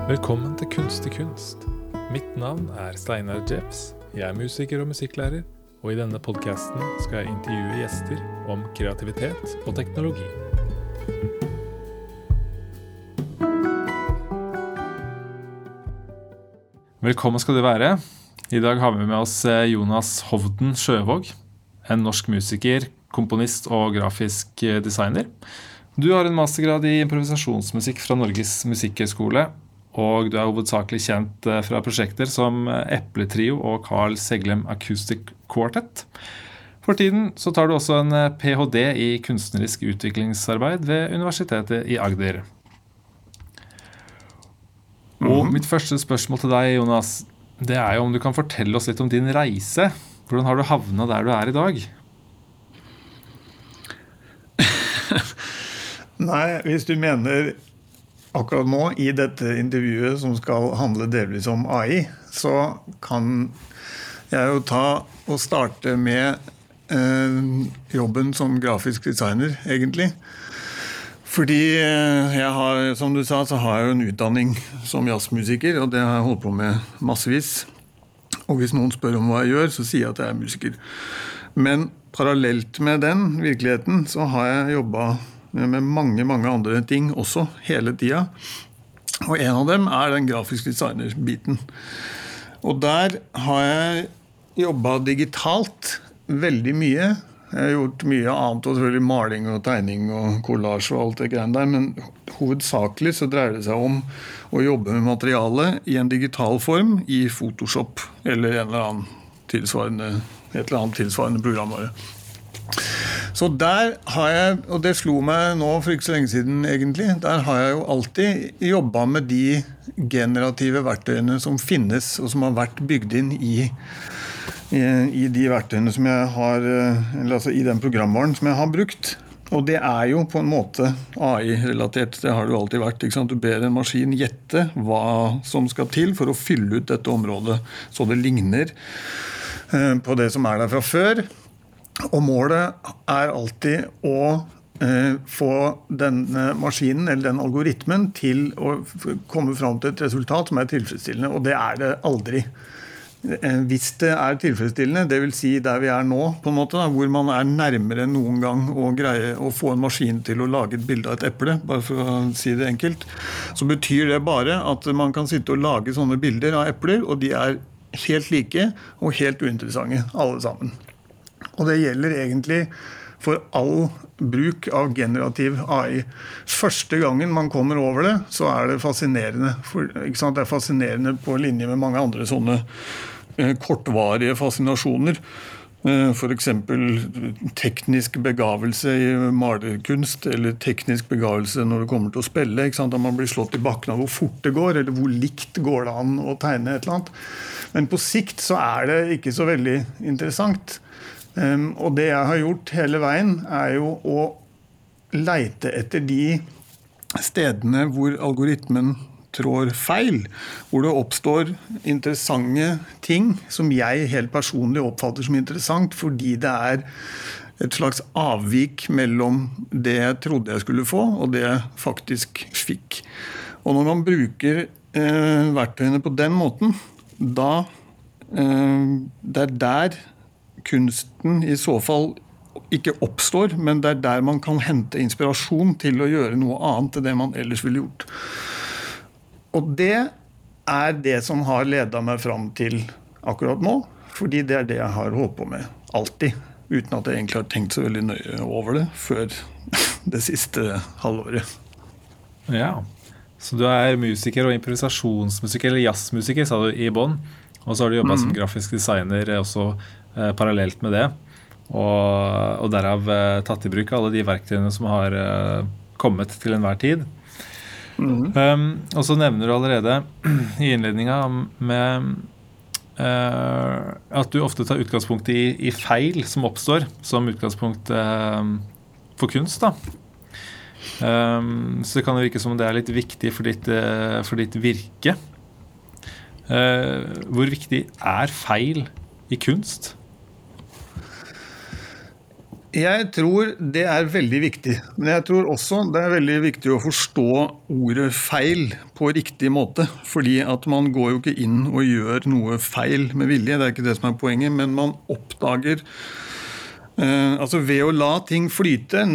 Velkommen til Kunstig kunst. Mitt navn Steinar Jeffs. Jeg musiker og musikklærer, og i denne podcasten skal jeg intervjue gjester om kreativitet og teknologi. Velkommen skal du være. I dag har vi med oss Jonas Hovden Sjøvåg, en norsk musiker, komponist og grafisk designer. Du har en mastergrad i improvisasjonsmusikk fra Norges Musikkhøgskole, og du hovedsakelig kjent fra prosjekter som Epletrio og Carl Seglem Acoustic Quartet. For tiden så tar du også en PhD i kunstnerisk utviklingsarbeid ved Universitetet i Agder. Og mitt første spørsmål til deg, Jonas, det jo om du kan fortelle oss litt om din reise. Hvordan har du havnet der du I dag? Nei, hvis du mener akkurat nå I dette intervjuet som skal handle delvis om AI, så kan jeg jo ta og starte med jobben som grafisk designer, egentlig. Fordi jeg har, som du sa, så har jeg jo en utdanning som jazzmusiker, og det har jeg holdt på med massevis. Og hvis noen spør om hva jeg gjør, så sier jeg at jeg musiker. Men parallelt med den virkeligheten, så har jeg jobbet med mange andre ting også, hele tiden. Og en av dem den grafisk designer-biten. Og der har jeg jobbet digitalt veldig mye. Jeg har gjort mye annet, og selvfølgelig maling og tegning og collage og alt det greiene der, men hovedsakelig så dreier det seg om å jobbe med materiale I en digital form I Photoshop eller et eller annet tilsvarende programvare. Så der har jeg, og det slo meg nå for ikke så lenge siden egentlig, der har jeg jo alltid jobbet med de generative verktøyene som finnes, og som har vært bygd inn I de verktøyene som jeg har, eller altså I den programvaren som jeg har brukt. Og det jo på en måte AI-relatert, det har det jo alltid vært, ikke sant? Du ber en maskin gjette hva som skal til for å fylle ut dette området, så det ligner på det som der fra før. Og målet alltid å få denne maskinen eller den algoritmen til å komme fram til et resultat som tilfredsstillende, og det det aldri. Hvis det tilfredsstillende, det vil si der vi nå, på en måte, da, hvor man nærmere noen gang å greie å få en maskin til å lage et bilde av et eple, bare for å si det enkelt, så betyr det bare at man kan sitte og lage sånne bilder av epler, og de helt like og helt uinteressante, alle sammen. Og det gjelder egentlig for all bruk av generativ AI. Første gangen man kommer over det, så det fascinerende. Ikke sant? Det fascinerende på linje med mange andre sånne kortvarige fascinasjoner. For eksempel teknisk begavelse I malerkunst, eller teknisk begavelse når det kommer til å spille. Ikke sant? Da man blir slått I bakken av hvor fort det går, eller hvor likt går det an å tegne et eller annet. Men på sikt så det ikke så veldig interessant. Og det jeg har gjort hele veien jo å leite etter de stedene hvor algoritmen trår feil, hvor det oppstår interessante ting som jeg helt personlig oppfatter som interessant, fordi det et slags avvik mellom det jeg trodde jeg skulle få, og det jeg faktisk fikk. Og når man bruker verktøyene på den måten, da det der kunsten I så fall ikke oppstår, men det der man kan hente inspirasjon til å gjøre noe annet enn det man ellers ville gjort. Og det det som har ledet meg fram til akkurat nå, fordi det det jeg har holdt på med alltid, uten at jeg egentlig har tenkt så veldig nøye over det før det siste halvåret. Ja, så du musiker og improvisasjonsmusiker, eller jazzmusiker, sa du I Bonn, og så har du jobbet som grafisk designer også parallelt med det, og derav tatt I bruk alle de verktøyene som har kommet til enhver tid. Og så nevner du allerede I innledningen med at du ofte tar utgangspunkt I feil som oppstår som utgangspunkt for kunst da. Så det kan jo virke som om det litt viktig for ditt virke. Hvor viktig feil I kunst? Jeg tror det veldig viktig, men jeg tror også det veldig viktig å forstå ordet feil på riktig måte, fordi at man går jo ikke inn og gjør noe feil med vilje, det ikke det som poenget, men man oppdager, altså ved å la ting flyte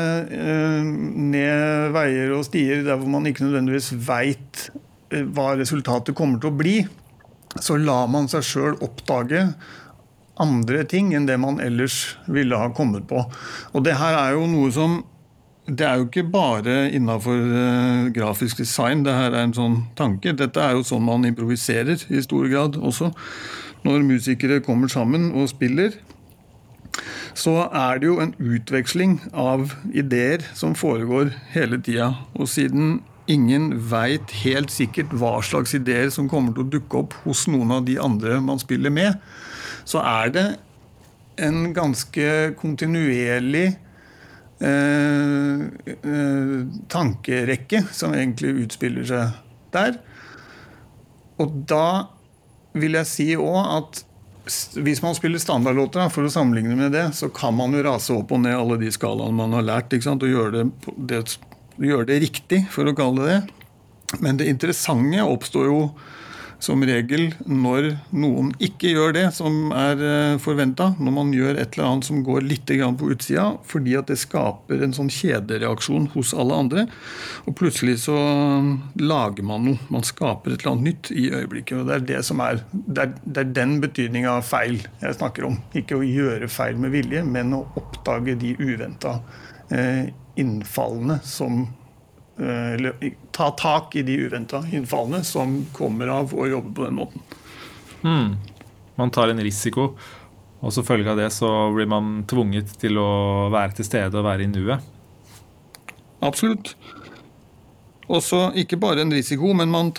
ned veier og stier der hvor man ikke nødvendigvis vet hva resultatet kommer til å bli, så lar man seg selv oppdage andre ting enn det man ellers ville ha kommet på. Og det her jo noe som, det jo ikke bare innenfor grafisk design, det her en sånn tanke. Dette jo sånn man improviserer i stor grad også. Når musikere kommer sammen og spiller, så det jo en utveksling av ideer som foregår hele tiden. Og siden ingen vet helt sikkert hva slags ideer som kommer til å dukke opp hos noen av de andre man spiller med, så det en ganske kontinuerlig tankerekke som egentlig utspiller seg der. Og da vil jeg si også at hvis man spiller standardlåter, for å sammenligne med det, så kan man jo rase opp og ned alle de skalaene man har lært, ikke sant? Og gjøre det riktig, for å kalle det det. Men det interessante oppstår jo som regel når noen ikke gjør det som forventet, når man gjør et eller annet som går litt grann på utsida, fordi at det skaper en sånn kjedereaksjon hos alle andre, og plutselig så lager man noe, man skaper et eller annet nytt i øyeblikket, og det det som det den betydningen av feil jeg snakker om. Ikke å gjøre feil med vilje, men å oppdage de uventet innfallene som eller ta tak i de uventet innfallene som kommer av å jobbe på den måten. Man tar en risiko, og så følge av det så blir man tvunget til å være til stede og være i nuet. Absolutt. Også ikke bare en risiko, men man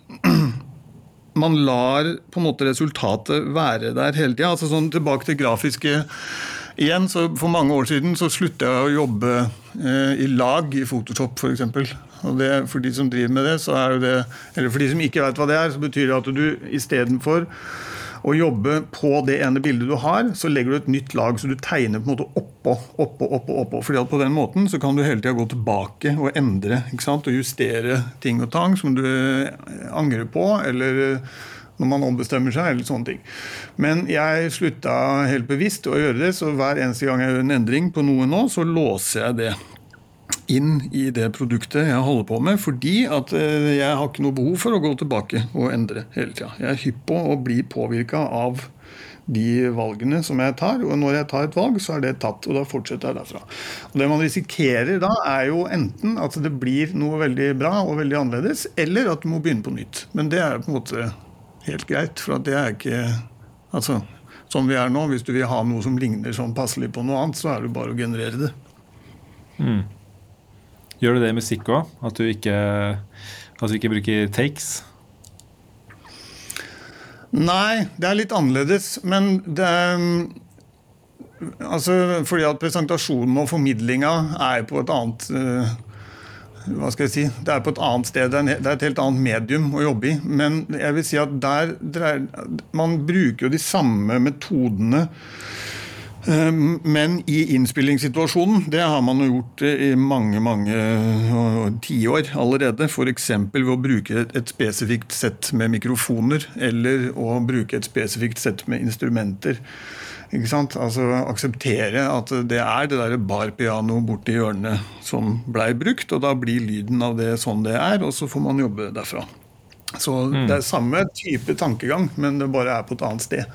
lar på en måte resultatet være der hele tiden. Altså sånn tilbake til grafiske igjen, så for mange år siden så sluttet jeg å jobbe i lag i Photoshop for eksempel. Og det, for de som driver med det, så jo det, eller for de som ikke vet hva det så betyr det at du I stedet for å jobbe på det ene bildet du har, så legger du et nytt lag, så du tegner på en måte oppå. Fordi at på den måten så kan du hele tiden gå tilbake og endre, ikke sant? Og justere ting og tang som du angrer på, eller når man ombestemmer seg, eller sånne ting. Men jeg sluttet helt bevisst å gjøre det, så hver eneste gang jeg gjør en endring på noe nå, så låser jeg det inn I det produktet jeg holder på med, fordi at jeg har ikke noe behov for å gå tilbake og endre hele tiden. Jeg hypp på å bli påvirket av de valgene som jeg tar, og når jeg tar et valg, så det tatt, og da fortsetter jeg derfra. Og det man risikerer da jo enten at det blir noe veldig bra og veldig annerledes, eller at du må begynne på nytt. Men det på en måte helt greit, for at det ikke, altså, som vi nå, hvis du vil ha noe som ligner sånn passelig på noe annet, så det bare å generere det. Gjør du det I musikk også? At du ikke bruker takes? Nei, det litt annerledes, men det altså, fordi at presentasjonen og formidlingen på et annet hva skal jeg si, det på et annet sted, det et helt annet medium å jobbe I, men jeg vil si at man bruker jo de samme metodene, men I innspillingssituasjonen, det har man jo gjort I mange 10 år allerede, for eksempel ved å bruke et spesifikt sett med mikrofoner, eller å bruke et spesifikt sett med instrumenter. Ikke sant? Altså akseptere at det det der barpiano borte I hjørnet som ble brukt, og da blir lyden av det sånn det og så får man jobbe derfra. Så det samme type tankegang, men det bare på et annet sted.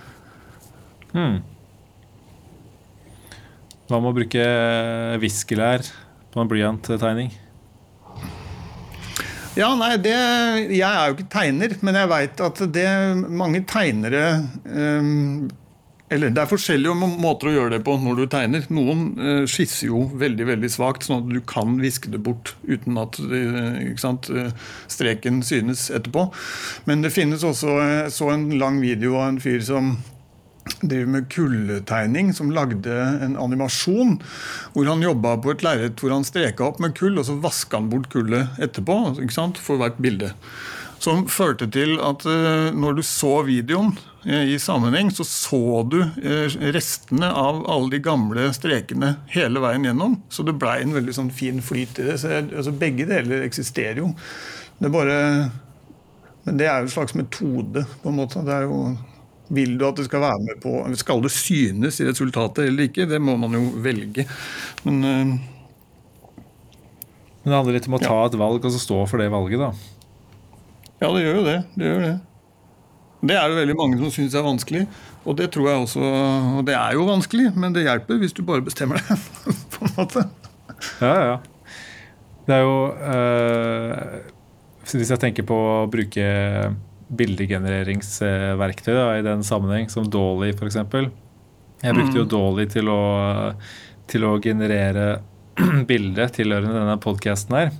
Hva med å bruke viskelær på en blyant-tegning? Ja, nei, jeg jo ikke tegner, men jeg vet at det mange tegnere eller det forskjellige måter å gjøre det på når du tegner. Noen skisser jo veldig, veldig svagt, sånn at du kan viske det bort uten at ikke sant, streken synes etterpå. Men det finnes også så en lang video av en fyr som driver med kulltegning, som lagde en animasjon hvor han jobbet på et lerret hvor han streket opp med kull, og så vasket han bort kullet etterpå, ikke sant, for hvert bilde. som førte til at når du så videoen i sammenheng, så du restene av alle de gamle strekene hele veien gjennom. Så det ble en veldig sånn fin flyt i det. Så altså, begge deler eksisterer jo. Men det er jo en slags metode, på en måte. Det er jo, vil du at det skal være med på, skal det synes i resultatet eller ikke? Det må man jo velge. Men det handler litt om å ta et valg, og så stå for det valget, da. Ja, det gjør jo det. Det er jo veldig mange som synes det er vanskelig, og det tror jeg også, og det er jo vanskelig, men det hjelper hvis du bare bestemmer det, på en måte. Ja. Det er jo, hvis jeg tenker på å bruke bildegenereringsverktøy da, i den sammenheng, som DALL-E for eksempel. Jeg brukte jo DALL-E til å generere bildet tilhørende denne podcasten her.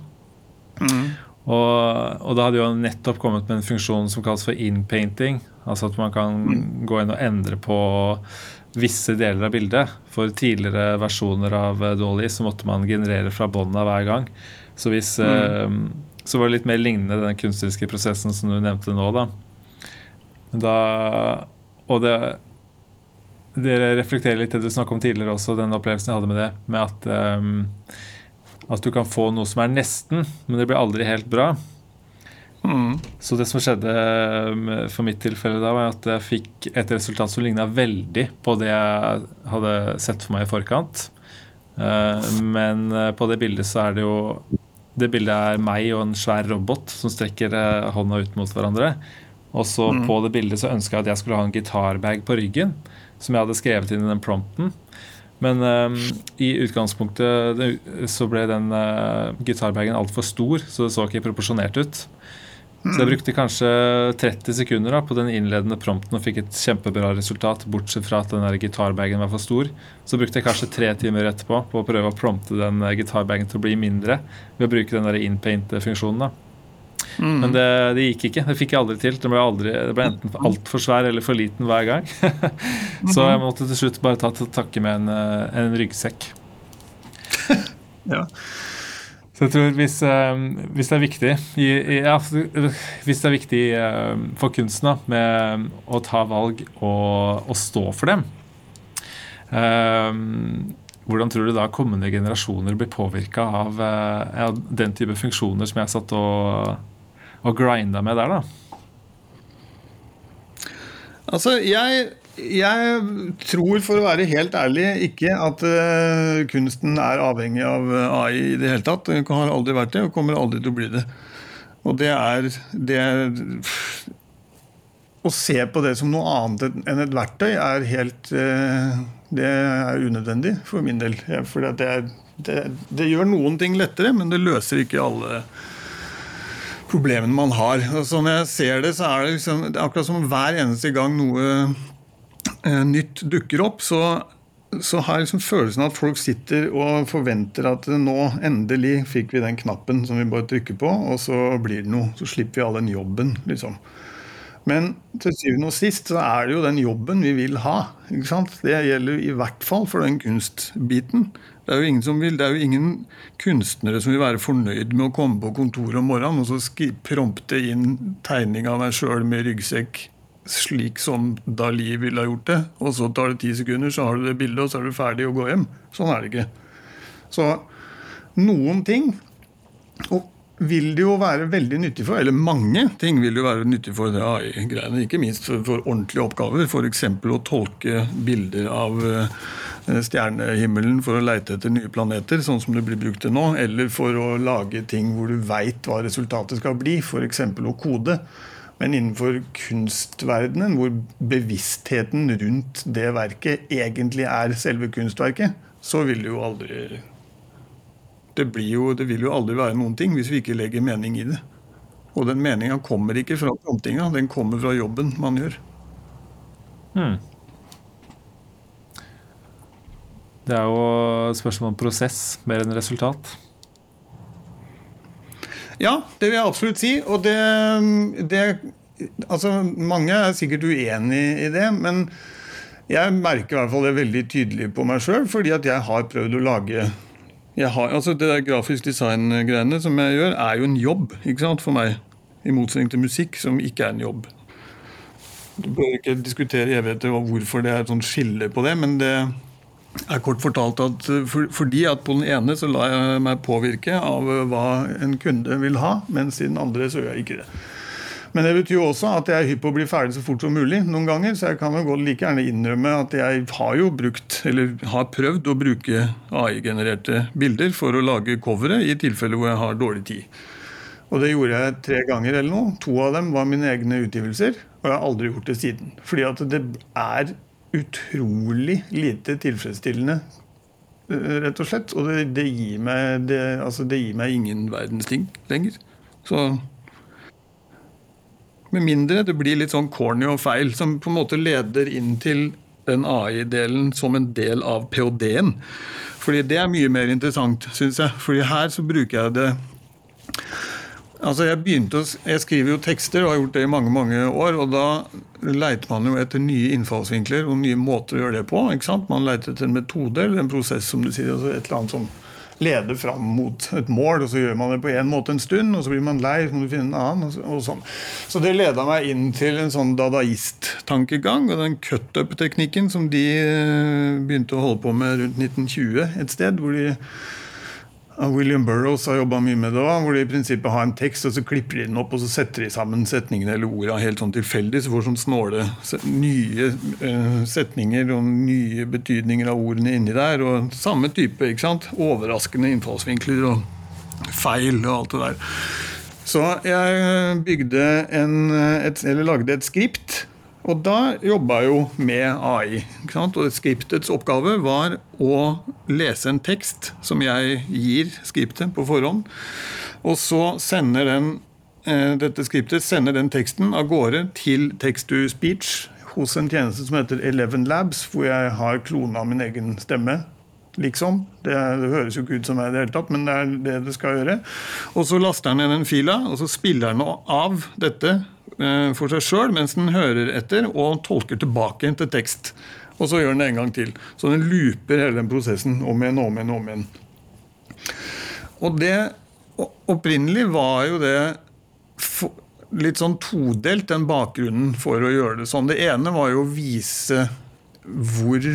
Og da hadde jo nettopp kommet med en funksjon som kalles for inpainting, altså at man kan gå inn og endre på visse deler av bildet. For tidligere versjoner av DALL-E så måtte man generere fra båndet hver gang. Så så var det litt mer lignende den kunstneriske prosessen som du nevnte nå da. Og det reflekterer litt det du snakket om tidligere også, den opplevelsen jeg hadde med det, med at du kan få noe som er nesten, men det blir aldri helt bra. Så det som skjedde for mitt tilfelle da, var at jeg fikk et resultat som lignet veldig på det jeg hadde sett for meg i forkant. Men på det bildet så er det jo, det bildet er meg og en svær robot som strekker hånda ut mot hverandre. Og så på det bildet så ønsket jeg at jeg skulle ha en gitarbag på ryggen, som jeg hadde skrevet inn i den prompten. Men i utgangspunktet så ble den gitarbagen alt for stor, så det så ikke proporsjonert ut. Så jeg brukte kanskje 30 sekunder da, på den innledende prompten og fikk et kjempebra resultat, bortsett fra at den der gitarbagen var for stor. Så brukte jeg kanskje 3 timer etterpå på å prøve å prompte den gitarbagen til å bli mindre ved å bruke den der inpaint-funksjonen da. Men det gikk ikke, det fikk jeg aldri til. Det ble enten alt for svær eller for liten hver gang. Så jeg måtte til slutt bare ta til takke med en ryggsekk. Ja. Så jeg tror hvis det er viktig hvis det er viktig for kunsten da, med å ta valg og stå for dem, hvordan tror du da kommende generasjoner blir påvirket av den type funksjoner som jeg satt og grinda med der da? Altså, jeg tror, for å være helt ærlig, ikke at kunsten er avhengig av AI i det hele tatt. Den har aldri vært det, og kommer aldri til å bli det. Og det er å se på det som noe annet enn et verktøy er helt det er unødvendig for min del. For det gjør noen ting lettere, men det løser ikke alle problemene man har. Og så når jeg ser det, så er det akkurat som hver eneste gang noe nytt dukker opp, så har jeg følelsen av at folk sitter og forventer at nå endelig fikk vi den knappen som vi bare trykker på, og så blir det noe, så slipper vi all den jobben, liksom. Men til syvende og sist så er det jo den jobben vi vil ha, ikke sant? Det gjelder i hvert fall for den kunstbiten. Det er jo ingen kunstnere som vil være fornøyd med å komme på kontoret om morgenen og så prompte inn tegning av deg selv med ryggsekk, slik som Dalí ville ha gjort det, og så tar det 10 sekunder, så har du det bildet, og så er du ferdig å gå hjem. Sånn er det ikke. Så noen ting vil det jo være veldig nyttig for, eller mange ting vil det jo være nyttig for det AI-greiene, ikke minst for ordentlige oppgaver, for eksempel å tolke bilder av stjernehimmelen for å lete etter nye planeter, sånn som det blir brukt til nå, eller for å lage ting hvor du vet hva resultatet skal bli, for eksempel å kode. Men innenfor kunstverdenen, hvor bevisstheten rundt det verket egentlig er selve kunstverket, så vil det jo aldri det vil jo aldri være noen ting hvis vi ikke legger mening i det. Og den meningen kommer ikke fra promptinga, den kommer fra jobben man gjør. Det er jo et spørsmål om prosess mer enn resultat. Ja, det vil jeg absolutt si, og altså, mange er sikkert uenig i det, men jeg merker i hvert fall det veldig tydelig på meg selv, fordi at jeg har prøvd å lage altså det der grafisk design-greiene som jeg gjør, er jo en jobb, ikke sant, for meg. i motsetning til musikk, som ikke en jobb. Du bør ikke diskutere evigheter og hvorfor det et sånt skille på det, men det kort fortalt at fordi at på den ene så lar jeg meg påvirke av hva en kunde vil ha, mens i den andre så gjør jeg ikke det. Men det betyr jo også at jeg hypp på å bli ferdig så fort som mulig noen ganger, så jeg kan jo like gjerne innrømme at jeg har jo brukt, eller har prøvd å bruke AI-genererte bilder for å lage coveret i tilfelle hvor jeg har dårlig tid. Og det gjorde jeg 3 ganger eller noe. 2 av dem var mine egne utgivelser, og jeg har aldri gjort det siden. Fordi at det utrolig lite tilfredsstillende, rett og slett. Og det gir meg ingen verdens ting lenger. Så med mindre det blir litt sånn corny og feil, som på en måte leder inn til den AI-delen som en del av PhD-en. Fordi det mye mer interessant, synes jeg. Fordi her så bruker jeg det. Altså jeg skriver jo tekster og har gjort det i mange, mange år, og da leter man jo etter nye innfallsvinkler og nye måter å gjøre det på, ikke sant? Man leter etter en metode eller en prosess, som du sier, altså et eller annet som leder fram mot et mål, og så gjør man det på en måte en stund, og så blir man lei, så må du finne en annen, og sånn. Så det leder meg inn til en sånn dadaist-tankegang, og den cut-up-teknikken som de begynte å holde på med rundt 1920 et sted, hvor William Burroughs har jobbet mye med det, hvor de i prinsippet har en tekst, og så klipper de den opp, og så setter de sammen setningene eller ordene helt sånn tilfeldig, så får sånn snåle nye setninger og nye betydninger av ordene inni der, og samme type, ikke sant? Overraskende innfallsvinkler og feil og alt det der. Så jeg lagde et skript, og da jobbet jeg jo med AI, ikke sant? Og skriptets oppgave var å lese en tekst som jeg gir skriptet på forhånd, og så sender dette skriptet sender den teksten av gårde til text-to-speech hos en tjeneste som heter Eleven Labs, hvor jeg har klonet min egen stemme, liksom. Det høres jo ikke ut som meg i det hele tatt, men det det skal gjøre. Og så laster den ned den fila, og så spiller den av dette for seg selv, mens den hører etter og tolker tilbake til tekst. Og så gjør den det en gang til. Så den looper hele den prosessen om igjen. Og det opprinnelig var jo det litt sånn todelt, den bakgrunnen for å gjøre det sånn. Det ene var jo å vise hvor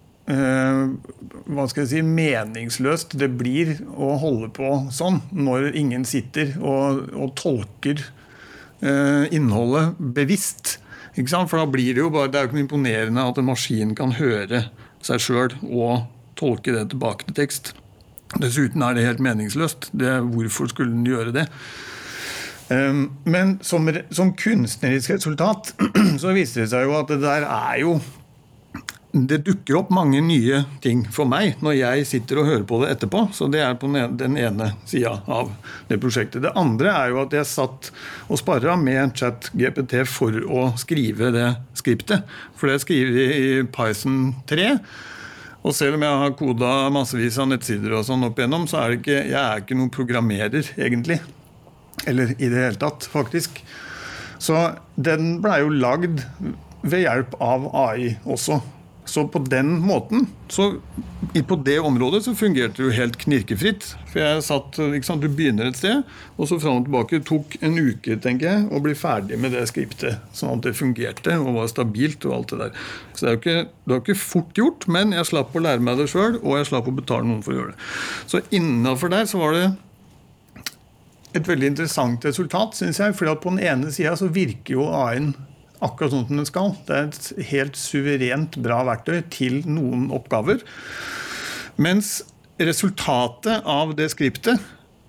meningsløst det blir å holde på sånn når ingen sitter og tolker innholdet bevisst, ikke sant? For da blir det jo bare, det jo ikke imponerende at en maskin kan høre seg selv og tolke det tilbake til tekst. Dessuten det helt meningsløst. Hvorfor skulle den gjøre det? Men som kunstnerisk resultat så viser det seg jo at det der jo det dukker opp mange nye ting for meg når jeg sitter og hører på det etterpå, så det på den ene siden av det prosjektet. Det andre jo at jeg satt og sparret med ChatGPT for å skrive det skriptet, for det skriver jeg i Python 3, og selv om jeg har kodet massevis av nettsider og sånn opp igjennom, så det ikke, jeg ikke noen programmerer egentlig, eller i det hele tatt faktisk. Så den ble jo lagd ved hjelp av AI også. Så på den måten, på det området så fungerte det jo helt knirkefritt. For jeg satt, ikke sant, du begynner et sted, og så frem og tilbake tok en uke, tenker jeg, å bli ferdig med det skriptet, sånn at det fungerte og var stabilt og alt det der. Så det var ikke fort gjort, men jeg slapp å lære meg det selv, og jeg slapp å betale noen for å gjøre det. Så innenfor der så var det et veldig interessant resultat, synes jeg, fordi at på den ene siden så virker jo AI-en akkurat sånn som den skal. Det et helt suverent bra verktøy til noen oppgaver. Mens resultatet av det skriptet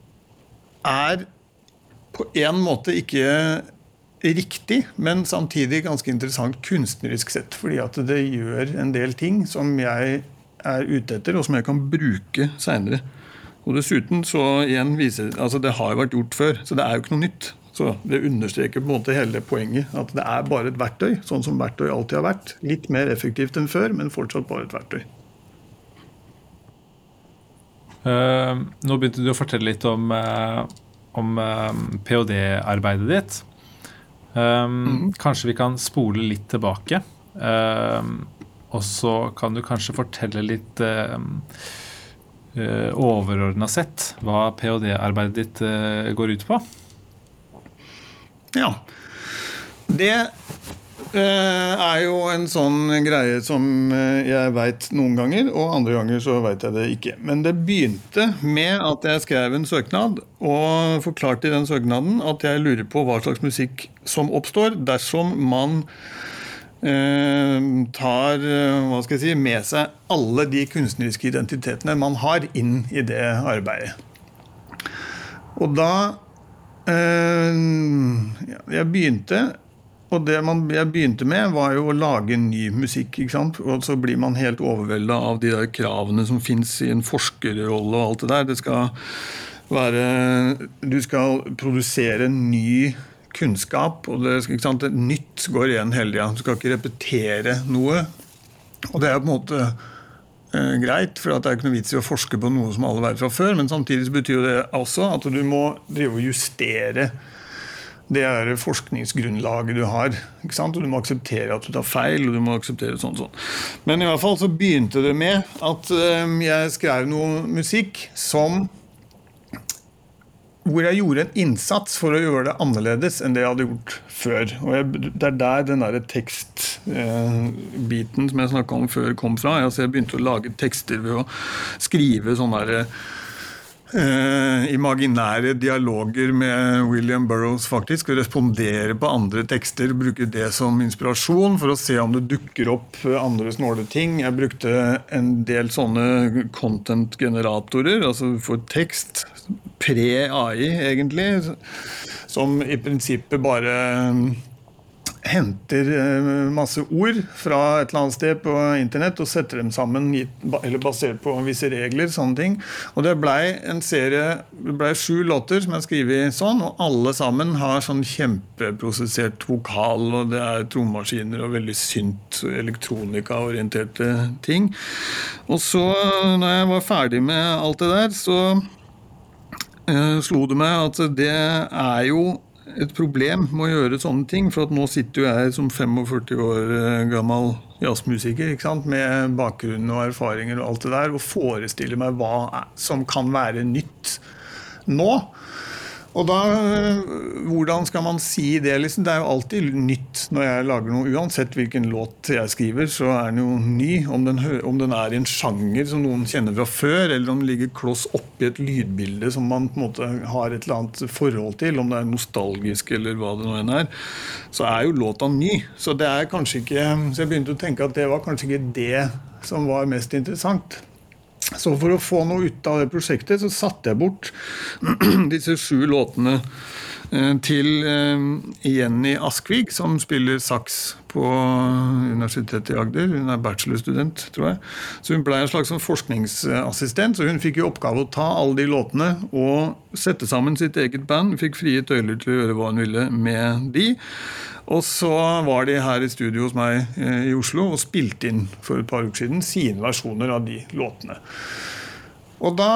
på en måte ikke riktig, men samtidig ganske interessant kunstnerisk sett, fordi at det gjør en del ting som jeg ute etter, og som jeg kan bruke senere. Og dessuten så igjen viser, altså det har jo vært gjort før, så det jo ikke noe nytt. Så det understreker på en måte hele det poenget, at det bare et verktøy, sånn som verktøy alltid har vært. Litt mer effektivt enn før, men fortsatt bare et verktøy. Nå begynte du å fortelle litt om PhD-arbeidet ditt. Kanskje vi kan spole litt tilbake, og så kan du kanskje fortelle litt overordnet sett hva PhD-arbeidet ditt går ut på? Ja. Det jo en sånn greie som jeg vet noen ganger, og andre ganger så vet jeg det ikke. Men det begynte med at jeg skrev en søknad, og forklarte i den søknaden at jeg lurer på hva slags musikk som oppstår dersom man tar hva skal jeg si, med seg alle de kunstneriske identitetene man har inn i det arbeidet. Og da jeg begynte, og det jeg begynte med var jo å lage ny musikk, ikke sant? Og så blir man helt overveldet av de der kravene som finnes i en forskerrolle og alt det der. Det skal være, du skal produsere ny kunnskap, og det, ikke sant? Det nytt går igjen hele tiden. Du skal ikke repetere noe. Og det på en måte greit, for det ikke noe vits i å forske på noe som alle vet fra før, men samtidig betyr det også at du må drive og justere det forskningsgrunnlaget du har, ikke sant? Og du må akseptere at du tar feil, og du må akseptere sånn. Men i hvert fall så begynte det med at jeg skrev noe musikk hvor jeg gjorde en innsats for å gjøre det annerledes enn det jeg hadde gjort før. Og det der den der tekstbiten som jeg snakket om før kom fra. Altså jeg begynte å lage tekster ved å skrive sånne der imaginære dialoger med William Burroughs faktisk, og respondere på andre tekster, bruke det som inspirasjon for å se om det dukker opp andre snåle ting. Jeg brukte en del sånne content-generatorer, altså for tekst, pre-AI egentlig, som i prinsippet bare henter masse ord fra et eller annet sted på internett og setter dem sammen eller basert på visse regler, sånne ting. Og det ble en serie, det ble 7 låter som jeg skriver sånn, og alle sammen har sånn kjempeprosessert vokal, og det trommemaskiner og veldig synt, elektronika-orienterte ting. Og så, når jeg var ferdig med alt det der, så slo det meg at det jo et problem med å gjøre sånne ting, for at nå sitter jo jeg som 45 år gammel jazzmusiker, ikke sant? Med bakgrunn og erfaringer og alt det der, og forestiller meg hva som kan være nytt nå. Og da, hvordan skal man si det? Liksom? Det jo alltid nytt når jeg lager noe. Uansett hvilken låt jeg skriver, så den jo ny. Om den i en sjanger som noen kjenner fra før, eller om den ligger kloss oppi et lydbilde som man på en måte har et eller annet forhold til, om det nostalgisk eller hva det nå enn så jo låta ny. Så det kanskje ikke, så jeg begynte å tenke at det var kanskje ikke det som var mest interessant. Så for å få noe ut av det prosjektet så satte jeg bort disse 7 låtene til Jenny Askvig, som spiller saks på Universitetet i Agder. Hun bachelorstudent, tror jeg. Så hun ble en slags forskningsassistent, så hun fikk jo oppgave å ta alle de låtene og sette sammen sitt eget band. Hun fikk frie tøyler til å gjøre hva hun ville med de. Og så var de her i studio hos meg i Oslo og spilte inn for et par uker siden sine versjoner av de låtene. Og da,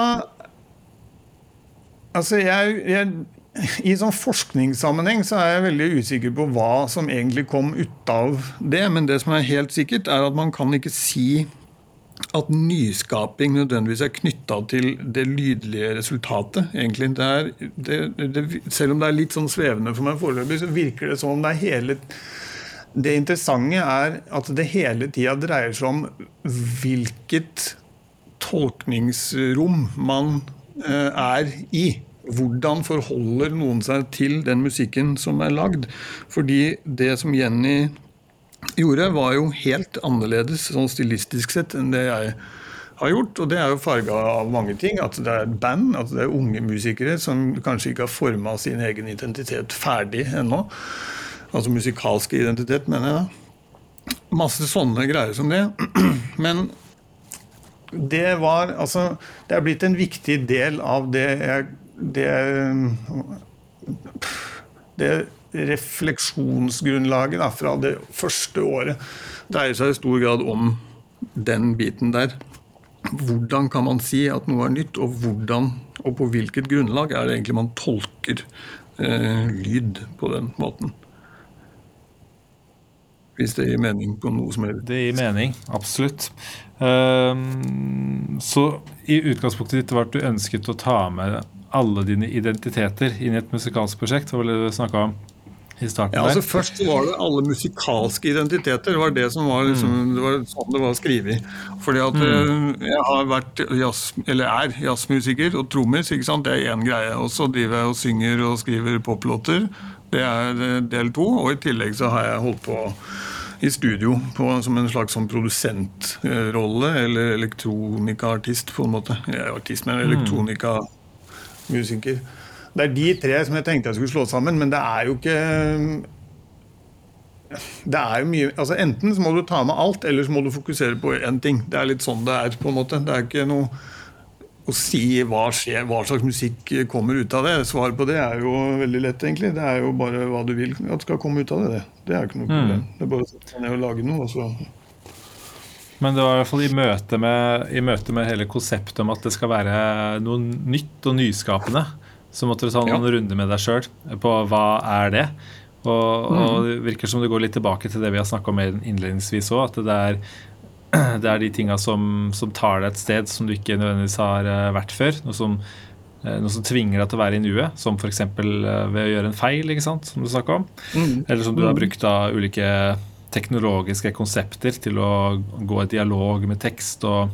altså i sånn forskningssammenheng så jeg veldig usikker på hva som egentlig kom ut av det, men det som helt sikkert at man kan ikke si at nyskaping nødvendigvis knyttet til det lydlige resultatet. Egentlig, selv om det litt sånn svevende for meg foreløpig, så virker det som om det interessante at det hele tiden dreier seg om hvilket tolkningsrom man i. Hvordan forholder noen seg til den musikken som lagd? Fordi det som Jenny gjorde var jo helt annerledes sånn stilistisk sett enn det jeg har gjort, og det jo farget av mange ting, at det et band, at det unge musikere som kanskje ikke har formet sin egen identitet ferdig ennå, altså musikalske identitet, mener jeg. Masse sånne greier som det, men det blitt en viktig del av det refleksjonsgrunnlaget fra det første året dreier seg i stor grad om den biten der. Hvordan kan man si at noe nytt, og hvordan og på hvilket grunnlag det egentlig man tolker lyd på den måten? Hvis det gir mening på noe som helst. Det gir mening, absolutt. Så i utgangspunktet ditt var at du ønsket å ta med alle dine identiteter inn i et musikalsk prosjekt, hva vil du snakke om? i starten Ja, altså der? Først så var det alle musikalske identiteter. Det var det som var, liksom, det var sånn det var skrevet. Fordi at jeg har vært eller er jazzmusiker og trommis, ikke sant? Det er én greie. Og så driver jeg og synger og skriver poplåter. Det er del 2. Og i tillegg så har jeg holdt på i studio som en slags sånn produsentrolle, eller elektronikaartist på en måte. Jeg er artist, men elektronikamusiker. Det er de 3 som jeg tenkte jeg skulle slå sammen, men det er jo ikke. Det er jo mye, altså enten så må du ta med alt, eller så må du fokusere på en ting. Det er litt sånn det er på en måte. Det er ikke noe å si hva skjer, hva slags musikk kommer ut av det. Svaret på det er jo veldig lett egentlig. Det er jo bare hva du vil at skal komme ut av det. Det er ikke noe problem. Det er bare å sette seg ned og lage noe, og så. Men det var i hvert fall i møte med hele konseptet om at det skal være noe nytt og nyskapende, så måtte du ta noen runder med deg selv på hva er det. Og det virker som det går litt tilbake til det vi har snakket om innledningsvis også, at det er de tingene som tar deg et sted som du ikke nødvendigvis har vært før, noe som tvinger deg til å være i nuet, som for eksempel ved å gjøre en feil, ikke sant, som du snakket om, eller som du har brukt av ulike teknologiske konsepter til å gå i dialog med tekst og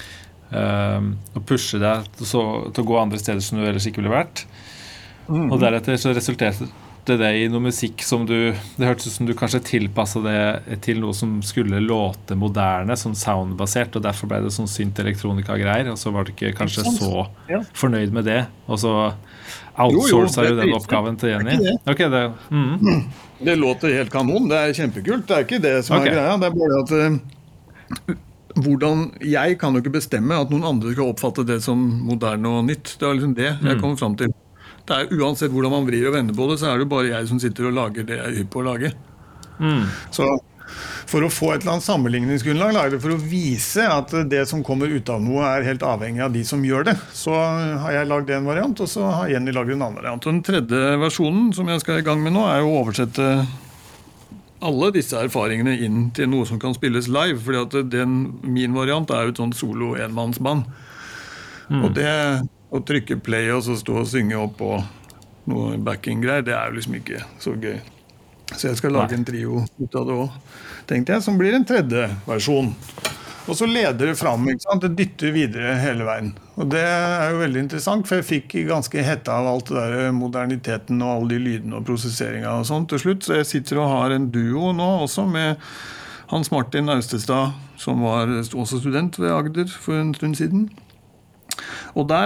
pushe deg til å gå andre steder som du ellers ikke ville vært. Og deretter så resulterte det i noe musikk som det hørtes ut som du kanskje tilpasset det til noe som skulle låte moderne, sånn soundbasert, og derfor ble det sånn synt-elektronika-greier, og så var du ikke kanskje så fornøyd med det, og så outsourcet du den oppgaven til Jenny. Det låter helt kanon, det er kjempekult, det er ikke det som er greia, det er bare at jeg kan jo ikke bestemme at noen andre skal oppfatte det som moderne og nytt. Det er liksom det jeg kommer frem til. Det er uansett hvordan man vrir og vender på det, så er det bare jeg som sitter og lager det jeg er hypp på å lage. Så for å få et eller annet sammenligningsgrunnlag, lager det for å vise at det som kommer ut av noe er helt avhengig av de som gjør det. Så har jeg lagd en variant, og så har Jenny lagd en annen variant. Og den tredje versjonen som jeg skal i gang med nå, er å oversette alle disse erfaringene inn til noe som kan spilles live, fordi at min variant er jo et sånt solo enmannsband. Og det å trykke play og så stå og synge opp på noe backing-greier, det er jo liksom ikke så gøy. Så jeg skal lage en trio ut av det også, tenkte jeg, som blir en tredje versjon. Og så leder det fram, ikke sant? Det dytter videre hele veien. Og det er jo veldig interessant, for jeg fikk ganske hetta av alt det der moderniteten og alle de lydene og prosesseringen og sånt til slutt. Så jeg sitter og har en duo nå også med Hans Martin Austestad, som var også student ved Agder for en stund siden. Og der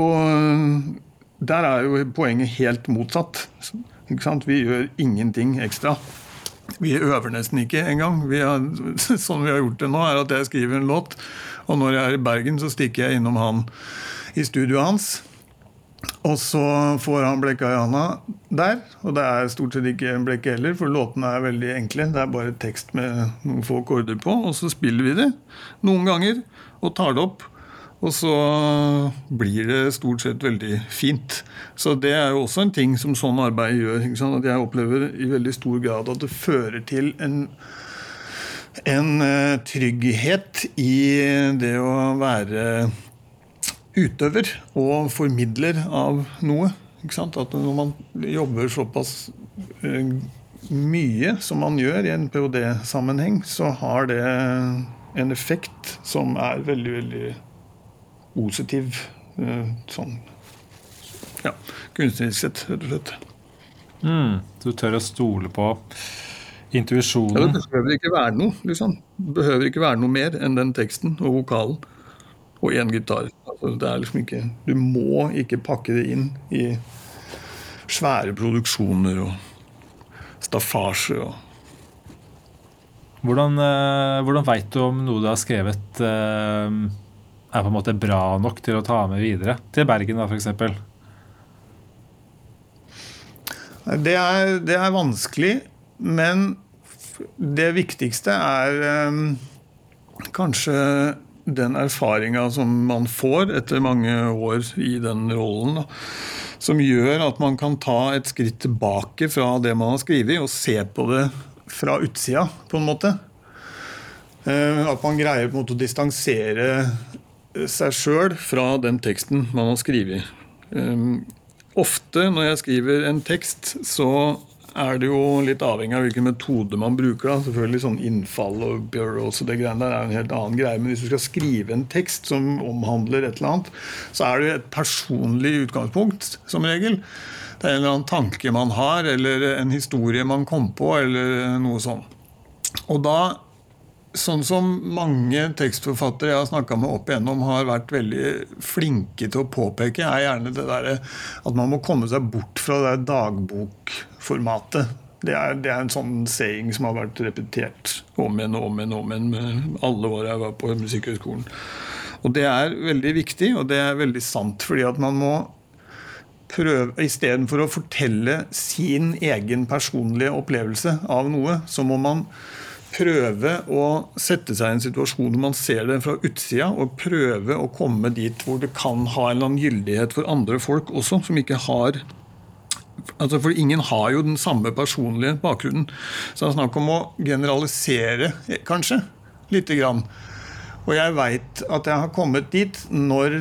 er jo poenget helt motsatt. Ikke sant? Vi gjør ingenting ekstra. Vi øver nesten ikke engang. Sånn vi har gjort det nå, er at jeg skriver en låt, og når jeg er i Bergen, så stikker jeg innom han i studioet hans, og så får han blekka i handa der, og det er stort sett ikke en blekke heller, for låtene er veldig enkle. Det er bare tekst med noen få akkorder på, og så spiller vi det noen ganger, og tar det opp. Og så blir det stort sett veldig fint. Så det er jo også en ting som sånn arbeid gjør. Ikke sant? At jeg opplever i veldig stor grad at det fører til en trygghet i det å være utøver og formidler av noe. Ikke sant? At når man jobber såpass mye som man gjør i en PhD-sammenheng, så har det en effekt som er veldig, veldig positiv, sånn, kunstnerisk sett, rett og slett. Du tør å stole på intuisjonen. Det behøver ikke være noe, liksom. Det behøver ikke være noe mer enn den teksten og vokalen og en gitar. Altså, det er liksom ikke, du må ikke pakke det inn i svære produksjoner og staffasje og. Hvordan vet du om noe du har skrevet er på en måte bra nok til å ta med videre til Bergen da, for eksempel? Det er vanskelig, men det viktigste er kanskje den erfaringen som man får etter mange år i den rollen, da, som gjør at man kan ta et skritt tilbake fra det man har skrevet og se på det fra utsida på en måte. At man greier på en måte å distansere seg selv fra den teksten man har skrevet. Ofte når jeg skriver en tekst, så det jo litt avhengig av hvilken metode man bruker. Da. Selvfølgelig sånn innfall og bureaus og det greiene der en helt annen greie. Men hvis du skal skrive en tekst som omhandler et eller annet, så det et personlig utgangspunkt, som regel. Det en eller annen tanke man har, eller en historie man kom på, eller noe sånt. Og da, sånn som mange tekstforfattere jeg har snakket med opp igjennom har vært veldig flinke til å påpeke, gjerne det der at man må komme seg bort fra det dagbokformatet. Det en sånn saying som har vært repetert om igjen med alle år jeg var på Musikkhøgskolen. Og det veldig viktig, og det veldig sant, fordi at man må prøve, i stedet for å fortelle sin egen personlige opplevelse av noe, så må man prøve å sette seg i en situasjon hvor man ser det fra utsida, og prøve å komme dit hvor det kan ha en eller annen gyldighet for andre folk også, som ikke har, altså for ingen har jo den samme personlige bakgrunnen. Så det snakk om å generalisere, kanskje, lite grann. Og jeg vet at jeg har kommet dit når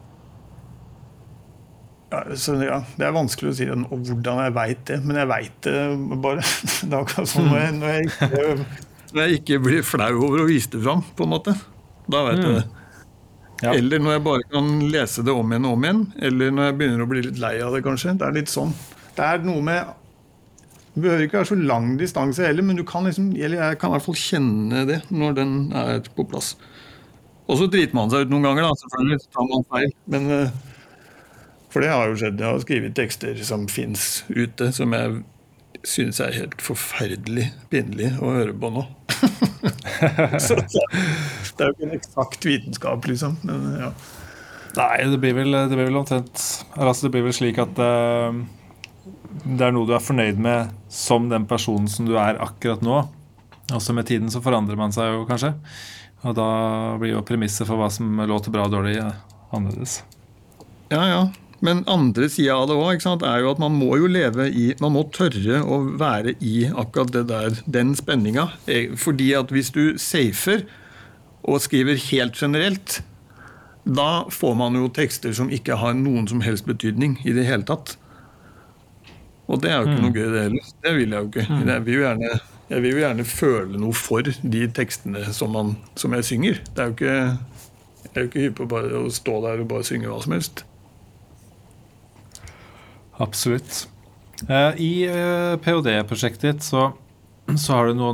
det vanskelig å si hvordan jeg vet det, men jeg vet det bare. Det akkurat sånn når jeg ikke blir flau over å vise det fram, på en måte. Da vet jeg det. Ja. Eller når jeg bare kan lese det om igjen, eller når jeg begynner å bli litt lei av det, kanskje. Det litt sånn. Det noe med det behøver ikke være så lang distanse heller, men du kan liksom, eller jeg kan i hvert fall kjenne det når den på plass. Og så driter man seg ut noen ganger, da. Selvfølgelig tar man feil, men for det har jo skjedd. Jeg har skrevet tekster som finnes ute, som jeg synes helt forferdelig pinlig å høre på nå. Så det jo ikke en eksakt vitenskap, liksom. Men, ja. Nei, det blir vel omtrent, altså det blir vel slik at det noe du fornøyd med som den personen som du akkurat nå. Også med tiden så forandrer man seg jo kanskje. Og da blir jo premisset for hva som låter bra og dårlig annerledes. Ja. Men andre siden av det også, jo at man må jo leve i, man må tørre å være i akkurat det der, den spenninga. Fordi at hvis du safer og skriver helt generelt, da får man jo tekster som ikke har noen som helst betydning i det hele tatt. Og det jo ikke noe gøy det heller. Det vil jeg jo ikke. Jeg vil jo gjerne føle noe for de tekstene som jeg synger. Jeg jo ikke hypp på bare å stå der og bare synge hva som helst. Absolutt. I PhD-prosjektet ditt så har du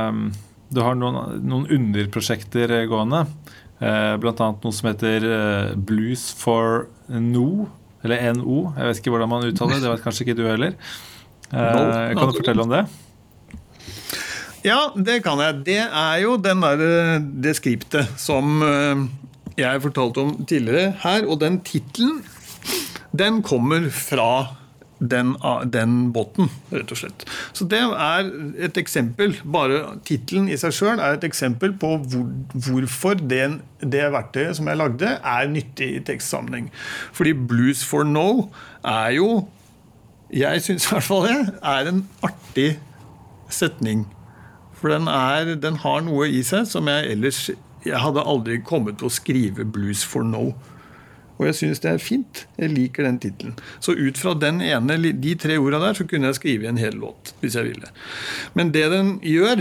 noen underprosjekter gående, blant annet noe som heter Blues for No, eller NO, jeg vet ikke hvordan man uttaler det vet kanskje ikke du heller. Kan du fortelle om det? Ja, det kan jeg. Det jo det skriptet som jeg fortalte om tidligere her, og den titlen den kommer fra den botten, rett og slett. Så det et eksempel, bare titlen i seg selv et eksempel på hvorfor det verktøyet som jeg lagde nyttig i tekstsammenheng. Fordi Blues for No jo, jeg synes i hvert fall det, en artig setning. For den har noe i seg som jeg hadde aldri kommet til å skrive Blues for No. Og jeg synes det fint. Jeg liker den titlen. Så ut fra de 3 ordene der, så kunne jeg skrive en hel låt, hvis jeg ville. Men det den gjør,